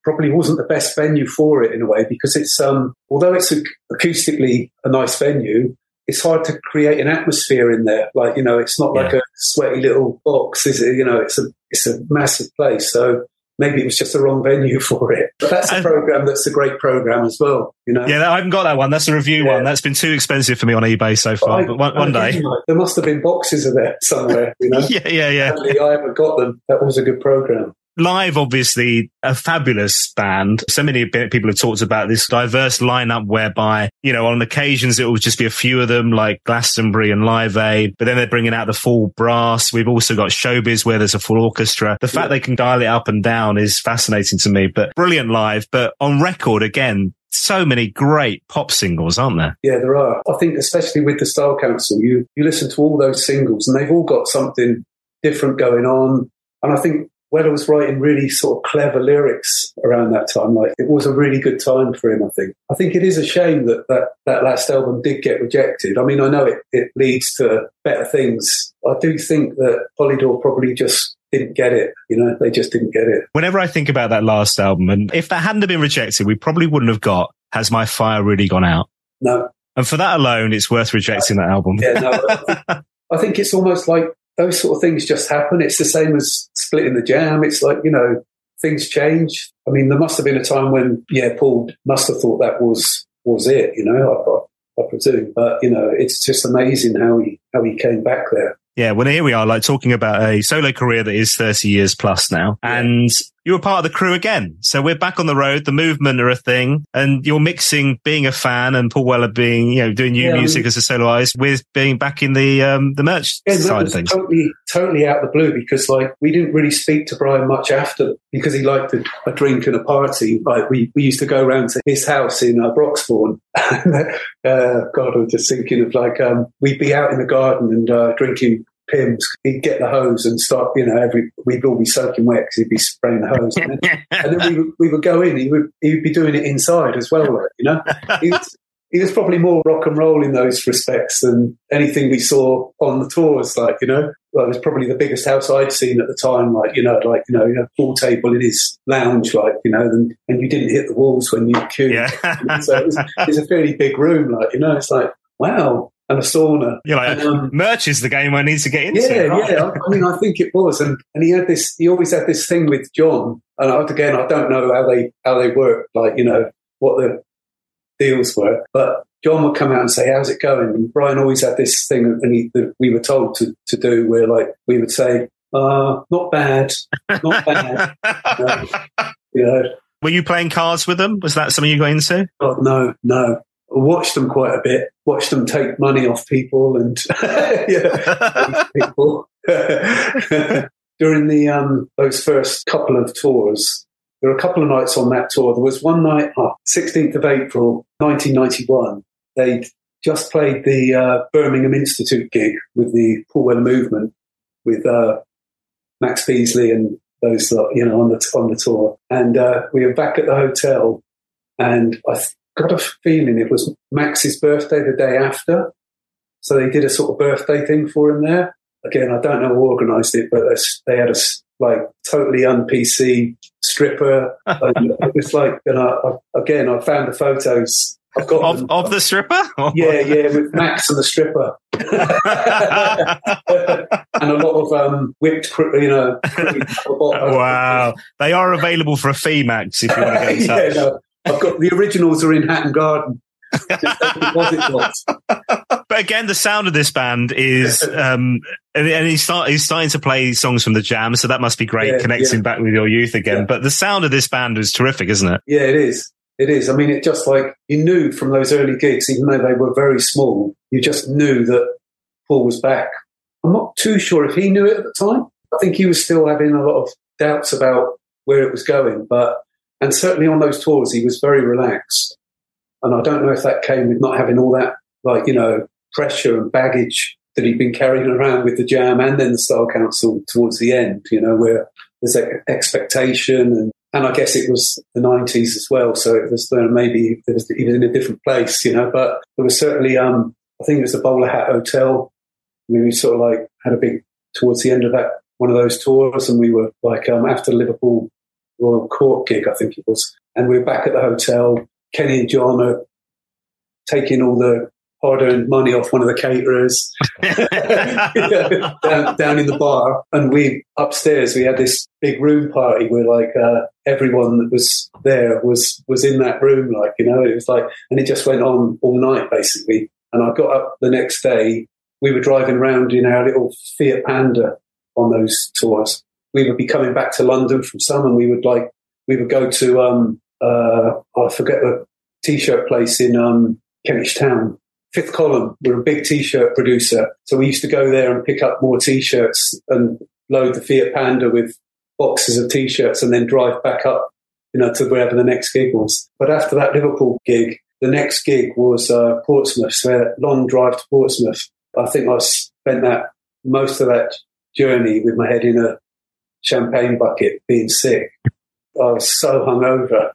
probably wasn't the best venue for it in a way, because it's, um, although it's a, acoustically a nice venue, it's hard to create an atmosphere in there. Like, you know, it's not like yeah. a sweaty little box, is it? You know, it's a, it's a massive place. So maybe it was just the wrong venue for it. But that's a program that's a great program as well, you know? Yeah, I haven't got that one. That's a review yeah. one. That's been too expensive for me on eBay so far. But, I, but one, one day. There must have been boxes of it somewhere, you know? yeah, yeah, yeah. Sadly, I haven't got them. That was a good program. Live, obviously, a fabulous band. So many people have talked about this diverse lineup whereby, you know, on occasions it will just be a few of them like Glastonbury and Live Aid, but then they're bringing out the full brass. We've also got Showbiz where there's a full orchestra. The fact yeah. they can dial it up and down is fascinating to me, but brilliant live. But on record, again, so many great pop singles, aren't there? Yeah, there are. I think especially with the Style Council, you, you listen to all those singles and they've all got something different going on. And I think Weller was writing really sort of clever lyrics around that time. Like, it was a really good time for him, I think. I think it is a shame that that, that last album did get rejected. I mean, I know it, it leads to better things. I do think that Polydor probably just didn't get it. You know, they just didn't get it. Whenever I think about that last album, and if that hadn't been rejected, we probably wouldn't have got Has My Fire Really Gone Out? No. And for that alone, it's worth rejecting that album. Yeah, no. I think, I think it's almost like those sort of things just happen. It's the same as splitting the Jam. It's like, you know, things change. I mean, there must have been a time when, yeah, Paul must have thought that was was it, you know, I, I presume. But, you know, it's just amazing how he how he came back there. Yeah, well, here we are, like talking about a solo career that is thirty years plus now. Yeah. And you were part of the crew again. So we're back on the road. The Movement are a thing. And you're mixing being a fan and Paul Weller being, you know, doing new yeah, music I mean, as a solo artist with being back in the um, the merch yeah, side of things. Totally, totally out of the blue, because like we didn't really speak to Brian much after, because he liked a, a drink and a party. Like we, we used to go around to his house in uh, Broxbourne. uh, God, I'm just thinking of like, um, we'd be out in the garden and uh, drinking Pimm's. He'd get the hose and start, you know, every we'd all be soaking wet because he'd be spraying the hose, and then, and then we would, we would go in. He would he'd be doing it inside as well, like, you know. He was, he was probably more rock and roll in those respects than anything we saw on the tours, like, you know. Well, it was probably the biggest house I'd seen at the time, like, you know, like, you know, you know, pool table in his lounge, like, you know, and, and you didn't hit the walls when you queued. Yeah. So it was, it was a fairly big room, like, you know. It's like, wow. And a sauna. You're like, and, um, merch is the game I need to get into. Yeah, right? yeah. I, I mean, I think it was, and and he had this. He always had this thing with John. And I, again, I don't know how they how they work, like, you know, what the deals were. But John would come out and say, "How's it going?" And Brian always had this thing, and he, that we were told to to do, where like we would say, "Uh, not bad, not bad." you know, you know. Were you playing cards with them? Was that something you got into? Oh, no, no. I watched them quite a bit. Watched them take money off people and yeah, people during the um, those first couple of tours. There were a couple of nights on that tour. There was one night, oh, sixteenth of April, nineteen ninety-one. They just played the uh, Birmingham Institute gig with the Paul Weller Movement with uh, Max Beasley and those, uh, you know, on the on the tour. And uh, we were back at the hotel, and I. Th- got a feeling it was Max's birthday the day after. So they did a sort of birthday thing for him there. Again, I don't know who organised it, but they had a like totally un-P C stripper. It was like, and I, I, again, I found the photos. I've got of, of the stripper? Yeah, yeah, with Max and the stripper. And a lot of um, whipped, you know. Wow. They are available for a fee, Max, if you want to get in touch. Yeah, no. I've got the originals are in Hatton Garden. But again, the sound of this band is, um, and, and he's, start, he's starting to play songs from the Jam, so that must be great, yeah, connecting yeah. back with your youth again. Yeah. But the sound of this band is terrific, isn't it? Yeah, it is. It is. I mean, it just like you knew from those early gigs, even though they were very small, you just knew that Paul was back. I'm not too sure if he knew it at the time. I think he was still having a lot of doubts about where it was going, but. And certainly on those tours, he was very relaxed. And I don't know if that came with not having all that, like, you know, pressure and baggage that he'd been carrying around with the Jam and then the Style Council towards the end, you know, where there's expectation. And, and I guess it was the nineties as well. So it was uh, maybe it was, he was in a different place, you know. But there was certainly, um, I think it was the Bowler Hat Hotel. We sort of like had a big, towards the end of that, one of those tours. And we were like, um, after Liverpool, Royal Court gig, I think it was. And we were back at the hotel. Kenny and John are taking all the hard-earned money off one of the caterers down, down in the bar. And we, upstairs, we had this big room party where, like, uh, everyone that was there was, was in that room, like, you know, it was like, and it just went on all night, basically. And I got up the next day. We were driving around in our little Fiat Panda on those tours. We would be coming back to London from some, and we would, like, we would go to, um, uh, I forget the T-shirt place in um, Kentish Town. Fifth Column, we're a big T-shirt producer. So we used to go there and pick up more T-shirts and load the Fiat Panda with boxes of T-shirts and then drive back up, you know, to wherever the next gig was. But after that Liverpool gig, the next gig was uh, Portsmouth, so a long drive to Portsmouth. I think I spent that most of that journey with my head in a champagne bucket, being sick. I was so hungover.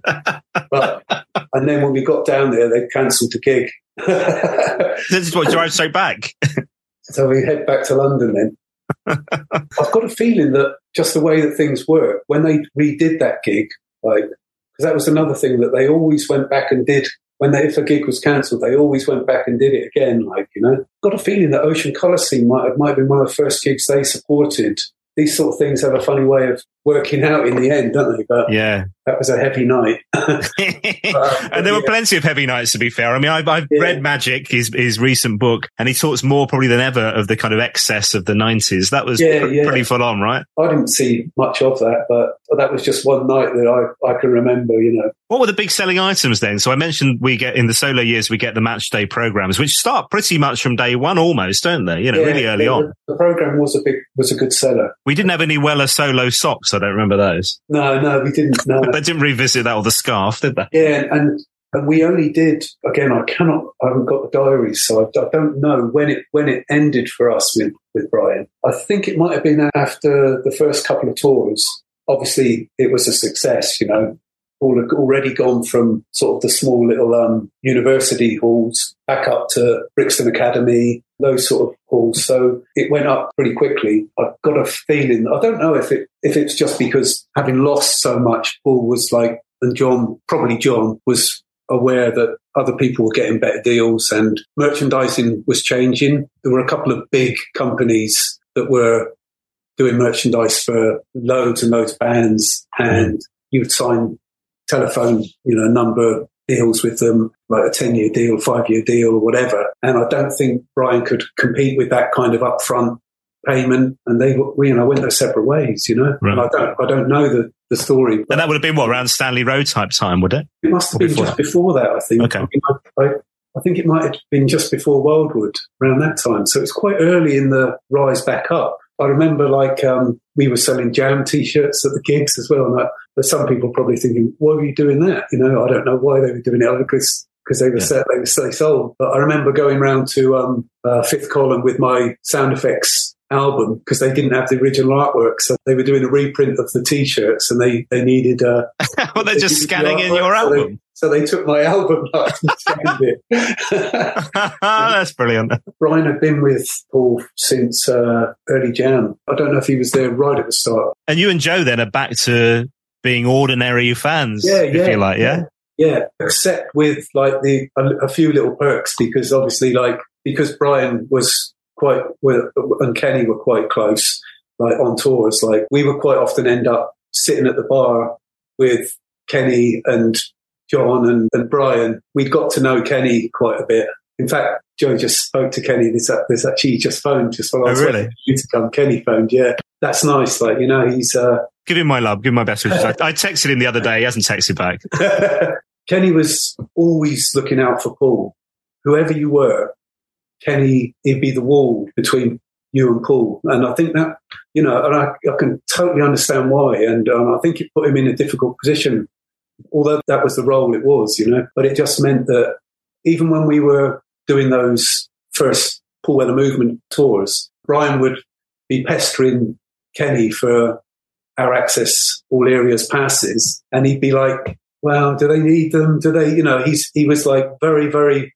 But, and then when we got down there, they cancelled the gig. This is what drive straight back. So we head back to London then. I've got a feeling that just the way that things work, when they redid that gig, like, because that was another thing that they always went back and did. When they, if a gig was cancelled, they always went back and did it again. Like, you know, got a feeling that Ocean Coliseum might have, might have been one of the first gigs they supported. These sort of things have a funny way of working out in the end, don't they? But yeah, that was a heavy night. but, um, and there yeah. were plenty of heavy nights, to be fair. I mean, I've, I've yeah. read Magic, his his recent book, and he talks more probably than ever of the kind of excess of the nineties. That was yeah, pr- yeah. pretty full on, right? I didn't see much of that, but that was just one night that I, I can remember, you know. What were the big selling items then? So I mentioned we get, in the solo years, we get the match day programs, which start pretty much from day one almost, don't they? You know, yeah, really early the, on. The program was a big, was a good seller. We didn't have any Weller solo socks. I don't remember those. No, no, we didn't. No. They didn't revisit that or the scarf, did they? Yeah, and and we only did, again, I cannot, I haven't got the diaries, so I, I don't know when it when it ended for us with, with Brian. I think it might have been after the first couple of tours. Obviously, it was a success, you know. All already gone from sort of the small little um, university halls back up to Brixton Academy, those sort of halls. So it went up pretty quickly. I've got a feeling, I don't know if it if it's just because having lost so much, Paul was like, and John, probably John, was aware that other people were getting better deals and merchandising was changing. There were a couple of big companies that were doing merchandise for loads and loads of bands, and you would sign telephone, you know, number deals with them, like a ten-year deal, five-year deal, or whatever. And I don't think Brian could compete with that kind of upfront payment. And they, you know, went their separate ways, you know. Right. And I don't, I don't know the, the story. And that would have been what, around Stanley Road type time, would it? It must have or been before just that? before that, I think. Okay. I, mean, I, I, I think it might have been just before Wildwood, around that time. So it's quite early in the rise back up. I remember, like, um, we were selling Jam T-shirts at the gigs as well. And I, there's some people probably thinking, why were you doing that? You know, I don't know why they were doing it, because because they were yeah. set, they were they sold. But I remember going round to um, uh, Fifth Column with my sound effects album, because they didn't have the original artwork, so they were doing a reprint of the T-shirts, and they they needed. Uh, well, they're they just scanning the in your so album. They, so they took my album and scanned it. That's brilliant. Brian had been with Paul since uh, early Jan. I don't know if he was there right at the start. And you and Joe then are back to being ordinary fans, yeah, if yeah, you like, yeah? yeah, yeah. Except with like the a, a few little perks, because obviously, like, because Brian was quite, well, and Kenny were quite close, like on tours. Like, we would quite often end up sitting at the bar with Kenny and John and, and Brian. We'd got to know Kenny quite a bit. In fact, Joe just spoke to Kenny. There's, there's actually just phoned just while I was oh, really? waiting for you to come. Kenny phoned, yeah. That's nice. Like, you know, he's... Uh, give him my love. Give him my best wishes. I, I texted him the other day. He hasn't texted back. Kenny was always looking out for Paul. Whoever you were, Kenny, he'd be the wall between you and Paul. And I think that, you know, and I, I can totally understand why. And um, I think it put him in a difficult position, although that was the role it was, you know. But it just meant that even when we were doing those first Paul Weller Movement tours, Brian would be pestering Kenny for our Access All Areas passes. And he'd be like, well, do they need them? Do they, you know, he's, he was like very, very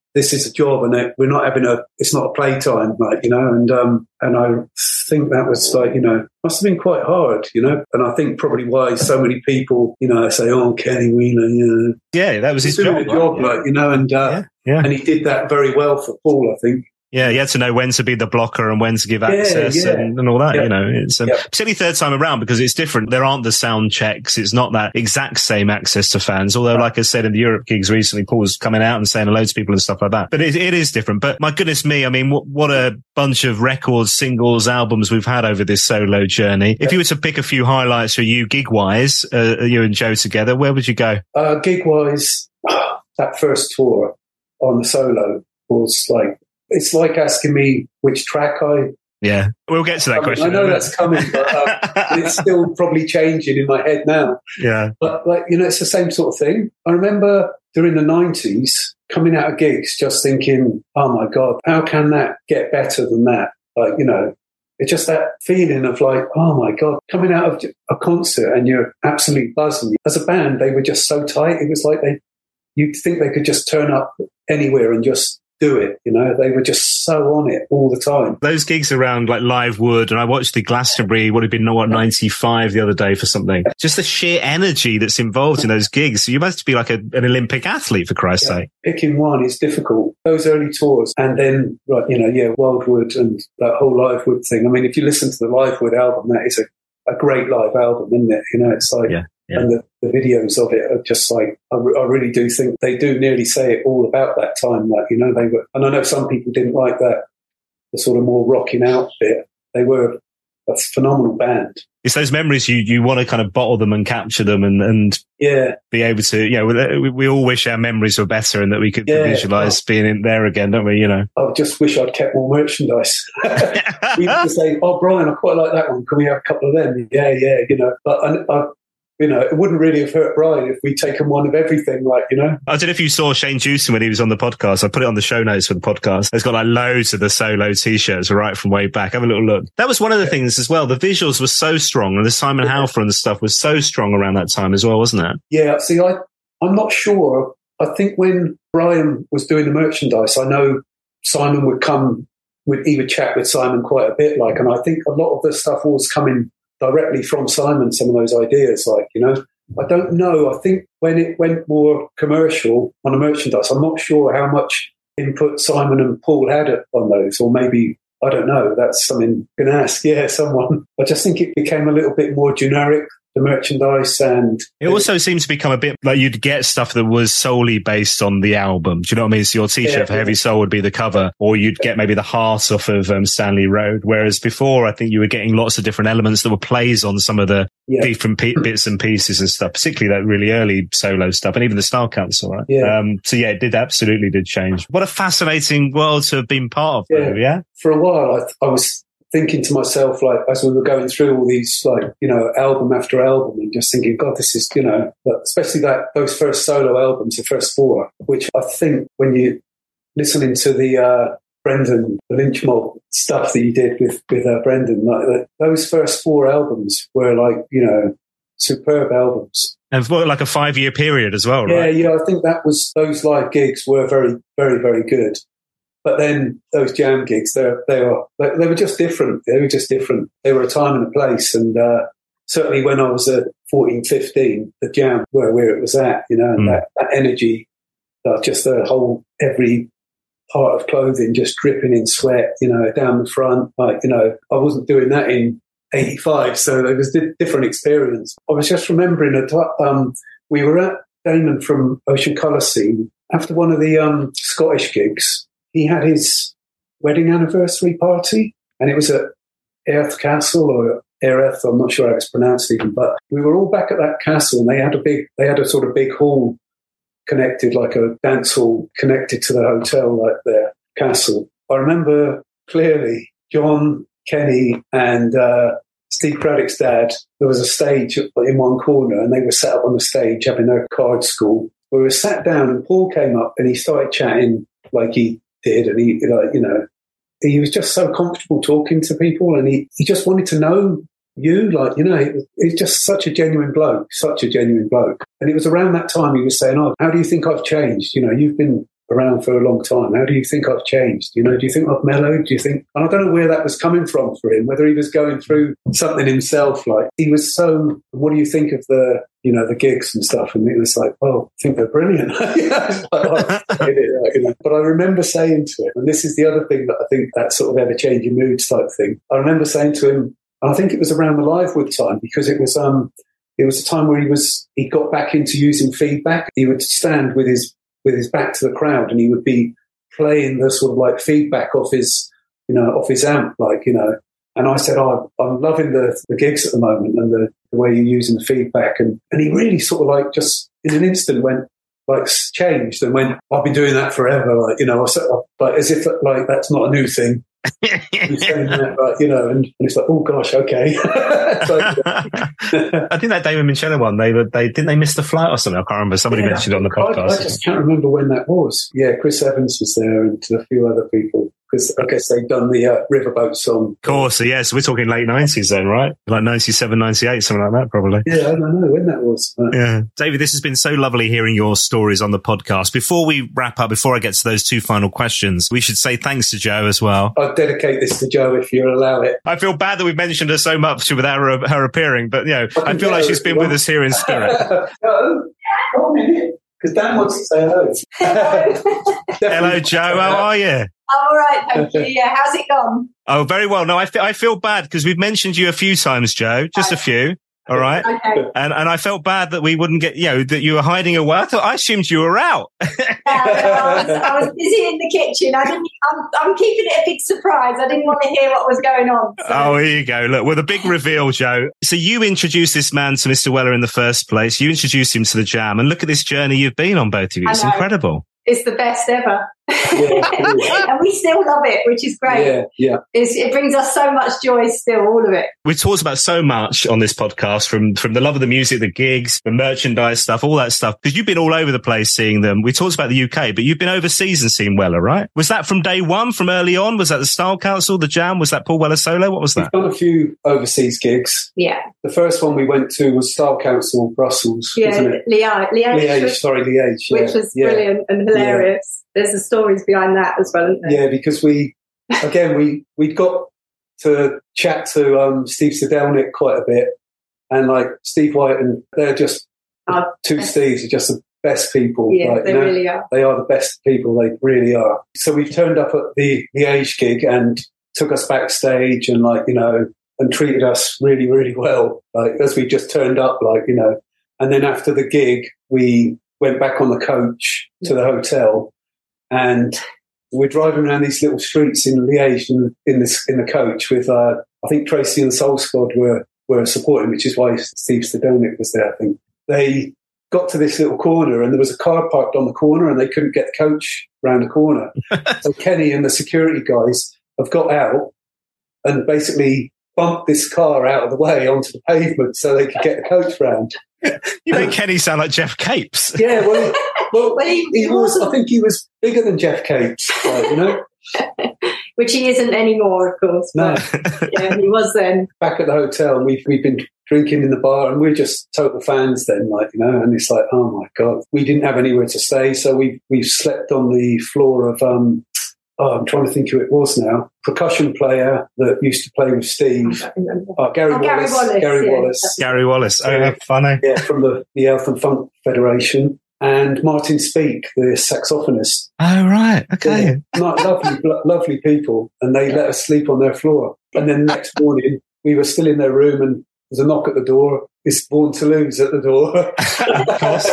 this is a job, and we're not having a, it's not a playtime, like, you know, and, um, and I think that was like, you know, must have been quite hard, you know, and I think probably why so many people, you know, say, oh, Kenny Wheeler, you know. Yeah, that was his job. job right? like, you know, and, uh, yeah, yeah. and he did that very well for Paul, I think. Yeah, you had to know when to be the blocker and when to give Yeah, access yeah. And, and all that, Yeah. you know. It's um, Yeah. particularly third time around because it's different. There aren't the sound checks. It's not that exact same access to fans. Although, like I said, in the Europe gigs recently, Paul was coming out and saying hello to people and stuff like that. But it, it is different. But my goodness me, I mean, what, what a bunch of records, singles, albums we've had over this solo journey. If you were to pick a few highlights for you gig-wise, uh, you and Joe together, where would you go? Uh, gig-wise, that first tour on the solo was like, it's like asking me which track I... Yeah, we'll get to that I mean, question. I know that's coming, but, uh, but it's still probably changing in my head now. Yeah. But, like, you know, it's the same sort of thing. I remember during the nineties, coming out of gigs, just thinking, oh, my God, how can that get better than that? Like, you know, it's just that feeling of like, oh, my God, coming out of a concert and you're absolutely buzzing. As a band, they were just so tight. It was like they, you'd think they could just turn up anywhere and just do it, you know, they were just so on it all the time. Those gigs around like Live Wood, and I watched the Glastonbury, would have been, what, ninety-five the other day for something. Just the sheer energy that's involved in those gigs. So you must be like a, an Olympic athlete, for Christ's yeah. sake. Picking one is difficult. Those early tours, and then, right, you know, yeah, Wildwood and that whole Live Wood thing. I mean, if you listen to the Live Wood album, that is a, a great live album, isn't it? You know, it's like, yeah. Yeah. And the, the videos of it are just like, I, re- I really do think they do nearly say it all about that time. Like, you know, they were, and I know some people didn't like that, the sort of more rocking out bit. They were a phenomenal band. It's those memories you, you want to kind of bottle them and capture them and, and yeah. be able to, you know, we, we all wish our memories were better and that we could yeah. visualize oh. being in there again, don't we? You know, I just wish I'd kept more merchandise. We used to say, oh, Brian, I quite like that one. Can we have a couple of them? Yeah, yeah, you know, but I, I you know, it wouldn't really have hurt Brian if we'd taken one of everything, like, you know. I don't know if you saw Shane Jewson when he was on the podcast. I put it on the show notes for the podcast. It's got like loads of the solo t-shirts right from way back. Have a little look. That was one of the things as well. The visuals were so strong, and the Simon yeah. Halford stuff was so strong around that time as well, wasn't it? Yeah, see, I, I'm not sure. I think when Brian was doing the merchandise, I know Simon would come, would, he would chat with Simon quite a bit, like, and I think a lot of the stuff was coming directly from Simon, some of those ideas, like, you know, I don't know. I think when it went more commercial on the merchandise, I'm not sure how much input Simon and Paul had on those, or maybe, I don't know, that's something you can ask, yeah, someone. I just think it became a little bit more generic, the merchandise, and it also seems to become a bit like you'd get stuff that was solely based on the album. Do you know what I mean? So your t-shirt yeah, for Heavy Soul would be the cover, or you'd get maybe the heart off of um, Stanley Road. Whereas before, I think you were getting lots of different elements that were plays on some of the yeah. different pe- bits and pieces and stuff, particularly that really early solo stuff, and even the Style Council, right? Yeah. Um, so yeah, it did absolutely did change. What a fascinating world to have been part of, yeah. though, yeah? For a while, I, I was thinking to myself, like, as we were going through all these, like, you know, album after album, and just thinking, God, this is, you know, especially that those first solo albums, the first four, which I think when you listening to the uh, Brendan, the Lynch Mob stuff that you did with with uh, Brendan, like the, those first four albums were like, you know, superb albums. And for like a five year period as well, right? Yeah, yeah. I think that was those live gigs were very, very, very good. But then those jam gigs, they they were they were just different. They were just different. They were a time and a place. And uh, certainly when I was at fourteen, fifteen, the jam were where it was at, you know, and mm. that, that energy, uh, just the whole, every part of clothing just dripping in sweat, you know, down the front. Like, you know, I wasn't doing that in eighty-five, so it was a different experience. I was just remembering, a t- um, we were at Damon from Ocean Colour Scene after one of the um, Scottish gigs. He had his wedding anniversary party, and it was at Airth Castle or Erith. I'm not sure how it's pronounced even, but we were all back at that castle, and they had a big, they had a sort of big hall connected, like a dance hall connected to the hotel, like their castle. I remember clearly John, Kenny, and uh, Steve Craddock's dad. There was a stage in one corner, and they were set up on the stage having their card school. We were sat down, and Paul came up, and he started chatting like he did, and he, like, you know, he was just so comfortable talking to people, and he, he just wanted to know you, like, you know, he's just such a genuine bloke, such a genuine bloke. And it was around that time he was saying, oh, how do you think I've changed? You know, you've been around for a long time. How do you think I've changed? You know, do you think I've mellowed? Do you think, and I don't know where that was coming from for him, whether he was going through something himself, like he was so, what do you think of the, you know, the gigs and stuff? And it was like, oh, I think they're brilliant. like, oh, you know. But I remember saying to him, and this is the other thing that I think that sort of ever-changing moods type thing. I remember saying to him, and I think it was around the Livewood time, because it was, um, it was a time where he was, he got back into using feedback. He would stand with his, with his back to the crowd, and he would be playing the sort of like feedback off his, you know, off his amp, like, you know. And I said, oh, I'm loving the, the gigs at the moment and the, the way you're using the feedback. And, and he really sort of like just in an instant went, like changed and went, I've been doing that forever. Like, you know, I said, like, as if like that's not a new thing. that, like, you know, and, and it's like, oh gosh, okay. so, I think that David Minchella one, they were, they didn't they miss the flight or something? I can't remember. Somebody yeah, mentioned it on the podcast. I, I just can't remember when that was. Yeah, Chris Evans was there and a few other people. Because I guess they'd done the uh, Riverboat song. Of course, so yeah, so we're talking late nineties then, right? Like ninety-seven, ninety-eight, something like that, probably. Yeah, I don't know when that was. But... Yeah. David, this has been so lovely hearing your stories on the podcast. Before we wrap up, before I get to those two final questions, we should say thanks to Jo as well. I'll dedicate this to Jo if you allow it. I feel bad that we've mentioned her so much without her, her appearing, but, you know, I, I feel like she's been with us here in spirit. No, one minute, because Dan wants to say hello. Hello, Jo, how are you? I'm all right, thank you. Yeah, how's it gone? Oh, very well. No, I, f- I feel bad because we've mentioned you a few times, Jo, just okay. a few. All right. Okay. And and I felt bad that we wouldn't get, you know, that you were hiding away. I thought, I assumed you were out. yeah, I, was, I was busy in the kitchen. I didn't, I'm, I'm keeping it a big surprise. I didn't want to hear what was going on. So. Oh, here you go. Look, well, the big reveal, Jo. So you introduced this man to Mister Weller in the first place. You introduced him to the Jam. And look at this journey you've been on, both of you. It's incredible. It's the best ever. Yeah, and we still love it, which is great. Yeah, yeah. It's, it brings us so much joy still, all of it. We talked about so much on this podcast, from, from the love of the music, the gigs, the merchandise stuff, all that stuff, because you've been all over the place seeing them. We talked about the U K, but you've been overseas and seen Weller, right? Was that from day one, from early on? Was that the Style Council, the Jam? Was that Paul Weller solo? What was that? We've done a few overseas gigs. Yeah. The first one we went to was Style Council, Brussels, yeah, wasn't it? Liège. Liège, sorry, Liège. Yeah. Which was yeah. brilliant and hilarious. Yeah. There's the stories behind that as well, isn't there? Yeah, because we, again, we, we got to chat to um, Steve Sedelnik quite a bit. And like Steve White, and they're just, oh, two Steves are just the best people. Yeah, like, they you know, really are. They are the best people, they really are. So we turned up at the, the Age gig and took us backstage and like, you know, and treated us really, really well. Like as we just turned up, like, you know. And then after the gig, we went back on the coach to the hotel. And we're driving around these little streets in Liège in, in this in the coach with, uh, I think Tracy and the Soul Squad were were supporting, which is why Steve Sedelnik was there. I think they got to this little corner, and there was a car parked on the corner, and they couldn't get the coach round the corner. So Kenny and the security guys have got out and basically bumped this car out of the way onto the pavement so they could get the coach round. You make Kenny sound like Jeff Capes. Yeah, well. Well, well he, he was. I think he was bigger than Jeff Capes, like, you know. Which he isn't anymore, of course. No, yeah, he was then. Back at the hotel, and we've we've been drinking in the bar, and we're just total fans then, like, you know. And it's like, oh my god, we didn't have anywhere to stay, so we we slept on the floor of um. Oh, I'm trying to think who it was now. Percussion player that used to play with Steve. Oh, Gary, oh, Wallace. Gary Wallace. Gary yeah. Wallace. Gary Wallace. Oh, yeah, funny. Yeah, from the, the Elf and Funk Federation. And Martin Speake, the saxophonist. Oh, right. Okay. Yeah, lovely, lovely people. And they let us sleep on their floor. And then next morning, we were still in their room, and there's a knock at the door. It's Born to Lose at the door. Of course.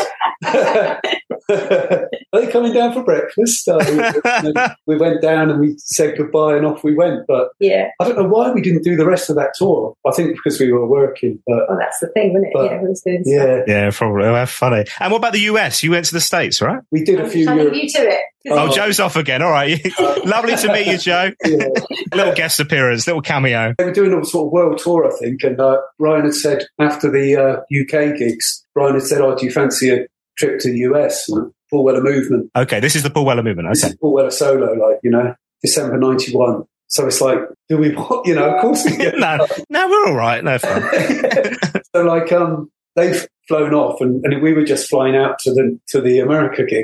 Are they coming down for breakfast? Uh, we, we went down and we said goodbye and off we went. But yeah, I don't know why we didn't do the rest of that tour. I think because we were working. But oh, that's the thing, wasn't it? But, yeah, it was doing yeah, stuff. Yeah, probably. Oh, that's funny. And what about the U S? You went to the States, right? We did a few. I Euro- you to it. Oh, Joe's off again. All right. Lovely to meet you, Jo. Yeah. Little guest appearance, little cameo. They were doing a sort of world tour, I think. And uh, Ryan had said after the uh, U K gigs, Ryan had said, "Oh, do you fancy a trip to the U S?" And Paul Weller Movement. Okay, this is the Paul Weller Movement. This okay. is Paul Weller solo, like, you know, December ninety-one. So it's like, do we want, you know, of course we get no, no, we're all right. No fun. So like, um, they've flown off, and, and we were just flying out to the to the America gigs.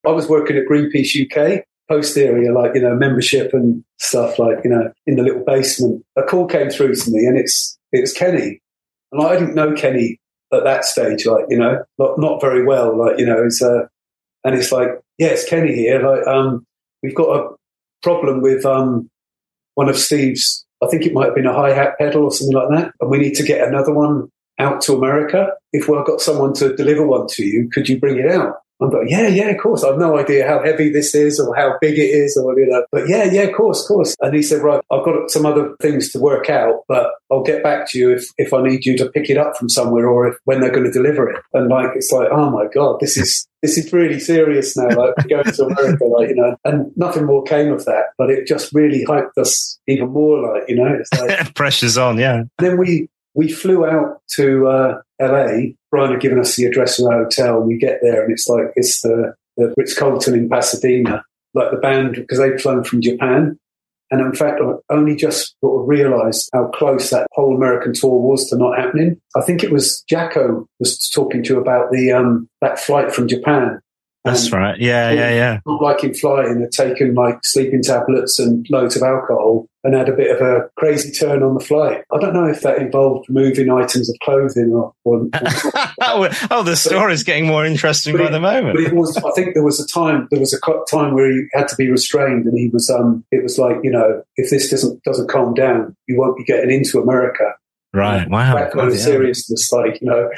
I was working at Greenpeace U K, post area, like, you know, membership and stuff, like, you know, in the little basement. A call came through to me and it's it was Kenny. And I didn't know Kenny at that stage, like, you know, not, not very well, like, you know, it's, uh, and it's like, yeah, it's Kenny here. Like, um, we've got a problem with um, one of Steve's, I think it might have been a hi-hat pedal or something like that, and we need to get another one out to America. If we've got someone to deliver one to you, could you bring it out? I'm like, yeah, yeah, of course. I've no idea how heavy this is or how big it is, or, you know, but yeah, yeah, of course, of course. And he said, right, I've got some other things to work out, but I'll get back to you if, if I need you to pick it up from somewhere or if, when they're going to deliver it. And like, it's like, oh my God, this is, this is really serious now, like going to America, like, you know, and nothing more came of that, but it just really hyped us even more, like, you know, it's like pressure's on. Yeah. Then we, we flew out to uh, L A. Brian had given us the address of our hotel, and we get there and it's like, it's the, the Ritz-Carlton in Pasadena, like the band, because they'd flown from Japan. And in fact, I only just sort of realised how close that whole American tour was to not happening. I think it was Jacko was talking to you about the um, that flight from Japan. That's and right. Yeah, yeah, yeah. Not like in flying, had taken like sleeping tablets and loads of alcohol and had a bit of a crazy turn on the flight. I don't know if that involved moving items of clothing or... or, or oh, the story's getting more interesting by it, the moment. But it was, I think there was a time, there was a time where he had to be restrained, and he was, um, it was like, you know, if this doesn't, doesn't calm down, you won't be getting into America. Right. Wow. That kind of yeah. seriousness, like, you know,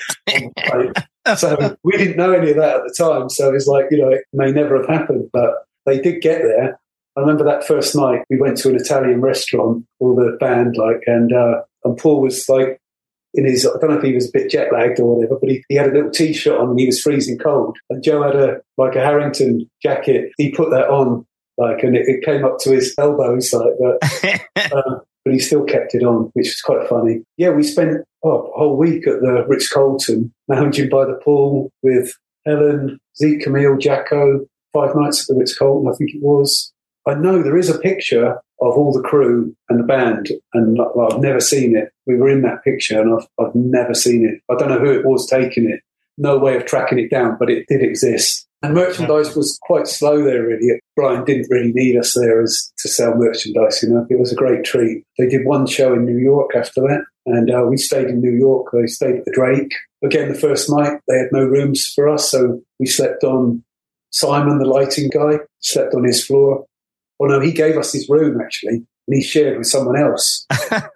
like, so we didn't know any of that at the time. So it's like, you know, it may never have happened, but they did get there. I remember that first night we went to an Italian restaurant, all the band, like, and, uh, and Paul was like in his, I don't know if he was a bit jet lagged or whatever, but he, he had a little t-shirt on and he was freezing cold. And Joe had a, like a Harrington jacket. He put that on, like, and it, it came up to his elbows, like that. um, but he still kept it on, which was quite funny. Yeah, we spent oh, a whole week at the Ritz-Carlton, lounging by the pool with Helen, Zeke, Camille, Jacko, five nights at the Ritz-Carlton, I think it was. I know there is a picture of all the crew and the band, and well, I've never seen it. We were in that picture, and I've, I've never seen it. I don't know who it was taking it. No way of tracking it down, but it did exist. And merchandise was quite slow there, really. Brian didn't really need us there as to sell merchandise, you know. It was a great treat. They did one show in New York after that, and uh, we stayed in New York. They stayed at the Drake. Again, the first night, they had no rooms for us, so we slept on Simon, the lighting guy, slept on his floor. Oh, no, he gave us his room, actually, and he shared with someone else.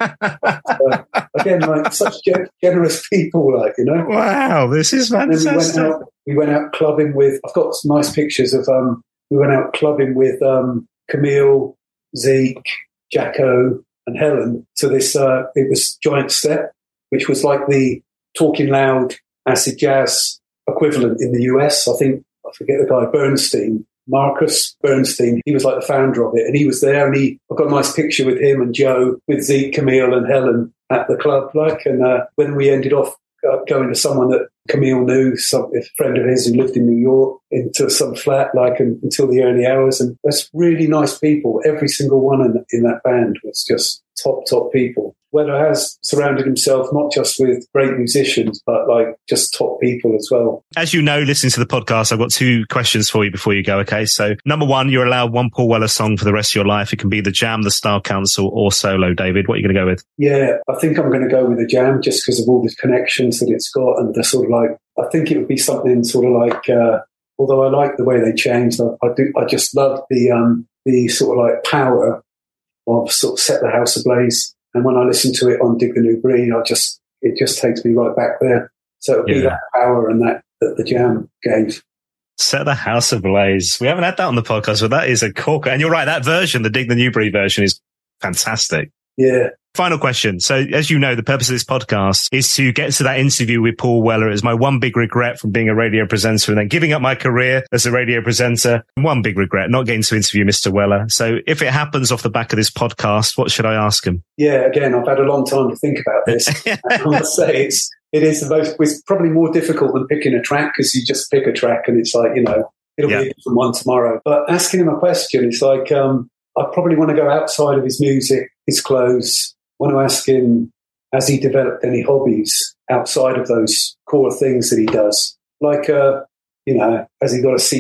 So, again, like, such ge- generous people, like, you know. Wow, this is fantastic. And then we went out, we went out clubbing with, I've got some nice pictures of, um, we went out clubbing with um, Camille, Zeke, Jacko, and Helen to this, uh, it was Giant Step, which was like the Talking Loud acid jazz equivalent in the U S. I think, I forget the guy, Bernstein, Marcus Bernstein, he was like the founder of it, and he was there, and he, I've got a nice picture with him and Joe, with Zeke, Camille, and Helen at the club, like, and uh, when we ended off uh, going to someone that Camille knew, some a friend of his who lived in New York, into some flat, like, and, until the early hours, and that's really nice people. Every single one in, in that band was just top, top people. Weller has surrounded himself not just with great musicians, but like just top people as well. As you know, listening to the podcast, I've got two questions for you before you go, okay? So number one, you're allowed one Paul Weller song for the rest of your life. It can be the Jam, the Style Council, or solo. David, what are you going to go with? Yeah, I think I'm going to go with the Jam just because of all the connections that it's got, and the sort of like, I think it would be something sort of like, uh, although I like the way they changed, I, I do, I just love the, um, the sort of like power of sort of Set the House Ablaze. And when I listen to it on Dig the New Breed, I just it just takes me right back there. So it'll be yeah. that power and that that the Jam gave. Set the House Ablaze. We haven't had that on the podcast, but that is a corker. And you're right, that version, the Dig the New Breed version, is fantastic. Yeah. Final question. So, as you know, the purpose of this podcast is to get to that interview with Paul Weller. It's my one big regret from being a radio presenter and then giving up my career as a radio presenter. One big regret, not getting to interview Mister Weller. So if it happens off the back of this podcast, what should I ask him? Yeah, again, I've had a long time to think about this. I must say, it's, it is the most, it's probably more difficult than picking a track because you just pick a track and it's like, you know, it'll yeah. be a different one tomorrow. But asking him a question, it's like, um, I probably want to go outside of his music, his clothes. I want to ask him, has he developed any hobbies outside of those core things that he does? Like, uh, you know, has he got a secret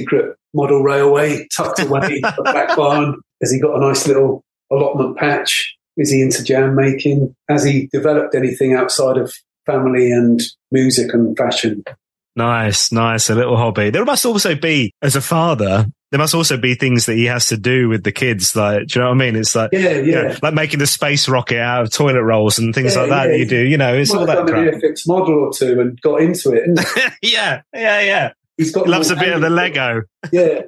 model railway tucked away in the back barn? Has he got a nice little allotment patch? Is he into jam making? Has he developed anything outside of family and music and fashion? Nice, nice. A little hobby. There must also be, as a father, there must also be things that he has to do with the kids. Like, do you know what I mean? It's like, yeah, yeah. You know, like making the space rocket out of toilet rolls and things yeah, like that yeah. that you do. You know, it's Might all have that done crap. an Airfix model or two and got into it. yeah, yeah, yeah. He's got he loves a bit of the Lego. Yeah.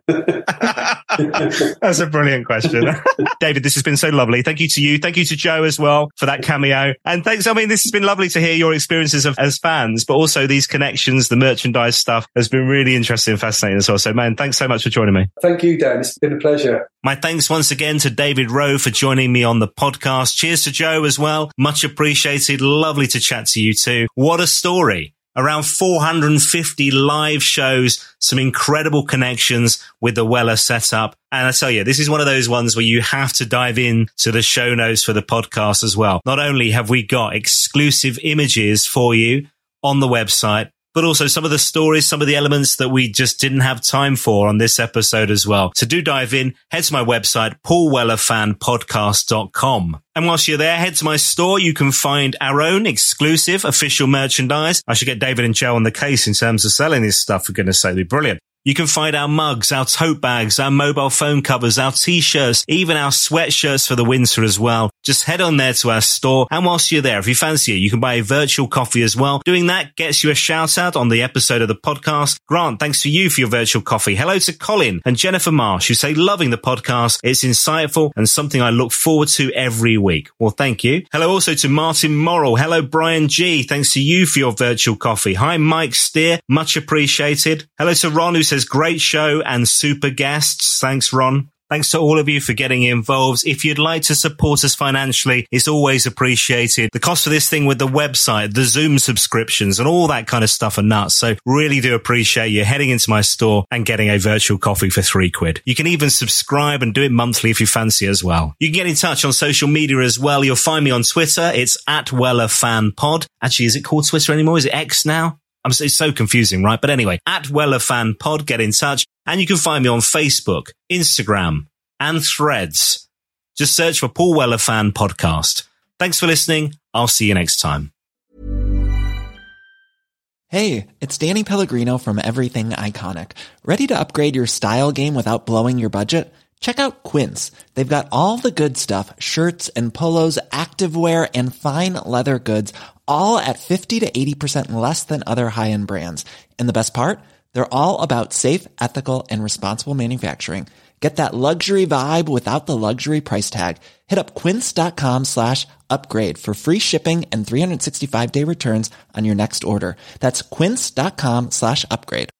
That's a brilliant question. David, this has been so lovely. Thank you to you. Thank you to Joe as well for that cameo. And thanks. I mean, this has been lovely to hear your experiences of, as fans, but also these connections, the merchandise stuff has been really interesting and fascinating as well. So, man, thanks so much for joining me. Thank you, Dan. It's been a pleasure. My thanks once again to David Rowe for joining me on the podcast. Cheers to Joe as well. Much appreciated. Lovely to chat to you too. What a story. Around four hundred fifty live shows, some incredible connections with the Weller setup. And I tell you, this is one of those ones where you have to dive in to the show notes for the podcast as well. Not only have we got exclusive images for you on the website, but also some of the stories, some of the elements that we just didn't have time for on this episode as well. So do dive in, head to my website, paul weller fan podcast dot com. And whilst you're there, head to my store. You can find our own exclusive official merchandise. I should get David and Joe on the case in terms of selling this stuff. For goodness sake, it'd be brilliant. You can find our mugs, our tote bags, our mobile phone covers, our t-shirts, even our sweatshirts for the winter as well. Just head on there to our store. And whilst you're there, if you fancy it, you can buy a virtual coffee as well. Doing that gets you a shout out on the episode of the podcast. Grant, thanks to you for your virtual coffee. Hello to Colin and Jennifer Marsh, who say loving the podcast. It's insightful and something I look forward to every week. Well, thank you. Hello also to Martin Morrill. Hello, Brian G. Thanks to you for your virtual coffee. Hi, Mike Steer. Much appreciated. Hello to Ron, who says great show and super guests. Thanks, Ron. Thanks to all of you for getting involved. If you'd like to support us financially, it's always appreciated. The cost for this thing with the website, the Zoom subscriptions and all that kind of stuff are nuts. So really do appreciate you heading into my store and getting a virtual coffee for three quid. You can even subscribe and do it monthly if you fancy as well. You can get in touch on social media as well. You'll find me on Twitter. It's at Weller Fan Pod. Actually, is it called Twitter anymore? Is it X now? I'm so, it's so confusing, right? But anyway, at Weller Fan Pod, get in touch. And you can find me on Facebook, Instagram, and Threads. Just search for Paul Weller Fan Podcast. Thanks for listening. I'll see you next time. Hey, it's Danny Pellegrino from Everything Iconic. Ready to upgrade your style game without blowing your budget? Check out Quince. They've got all the good stuff, shirts and polos, activewear, and fine leather goods, all at fifty to eighty percent less than other high-end brands. And the best part? They're all about safe, ethical, and responsible manufacturing. Get that luxury vibe without the luxury price tag. Hit up quince.com slash upgrade for free shipping and three sixty-five day returns on your next order. That's quince.com slash upgrade.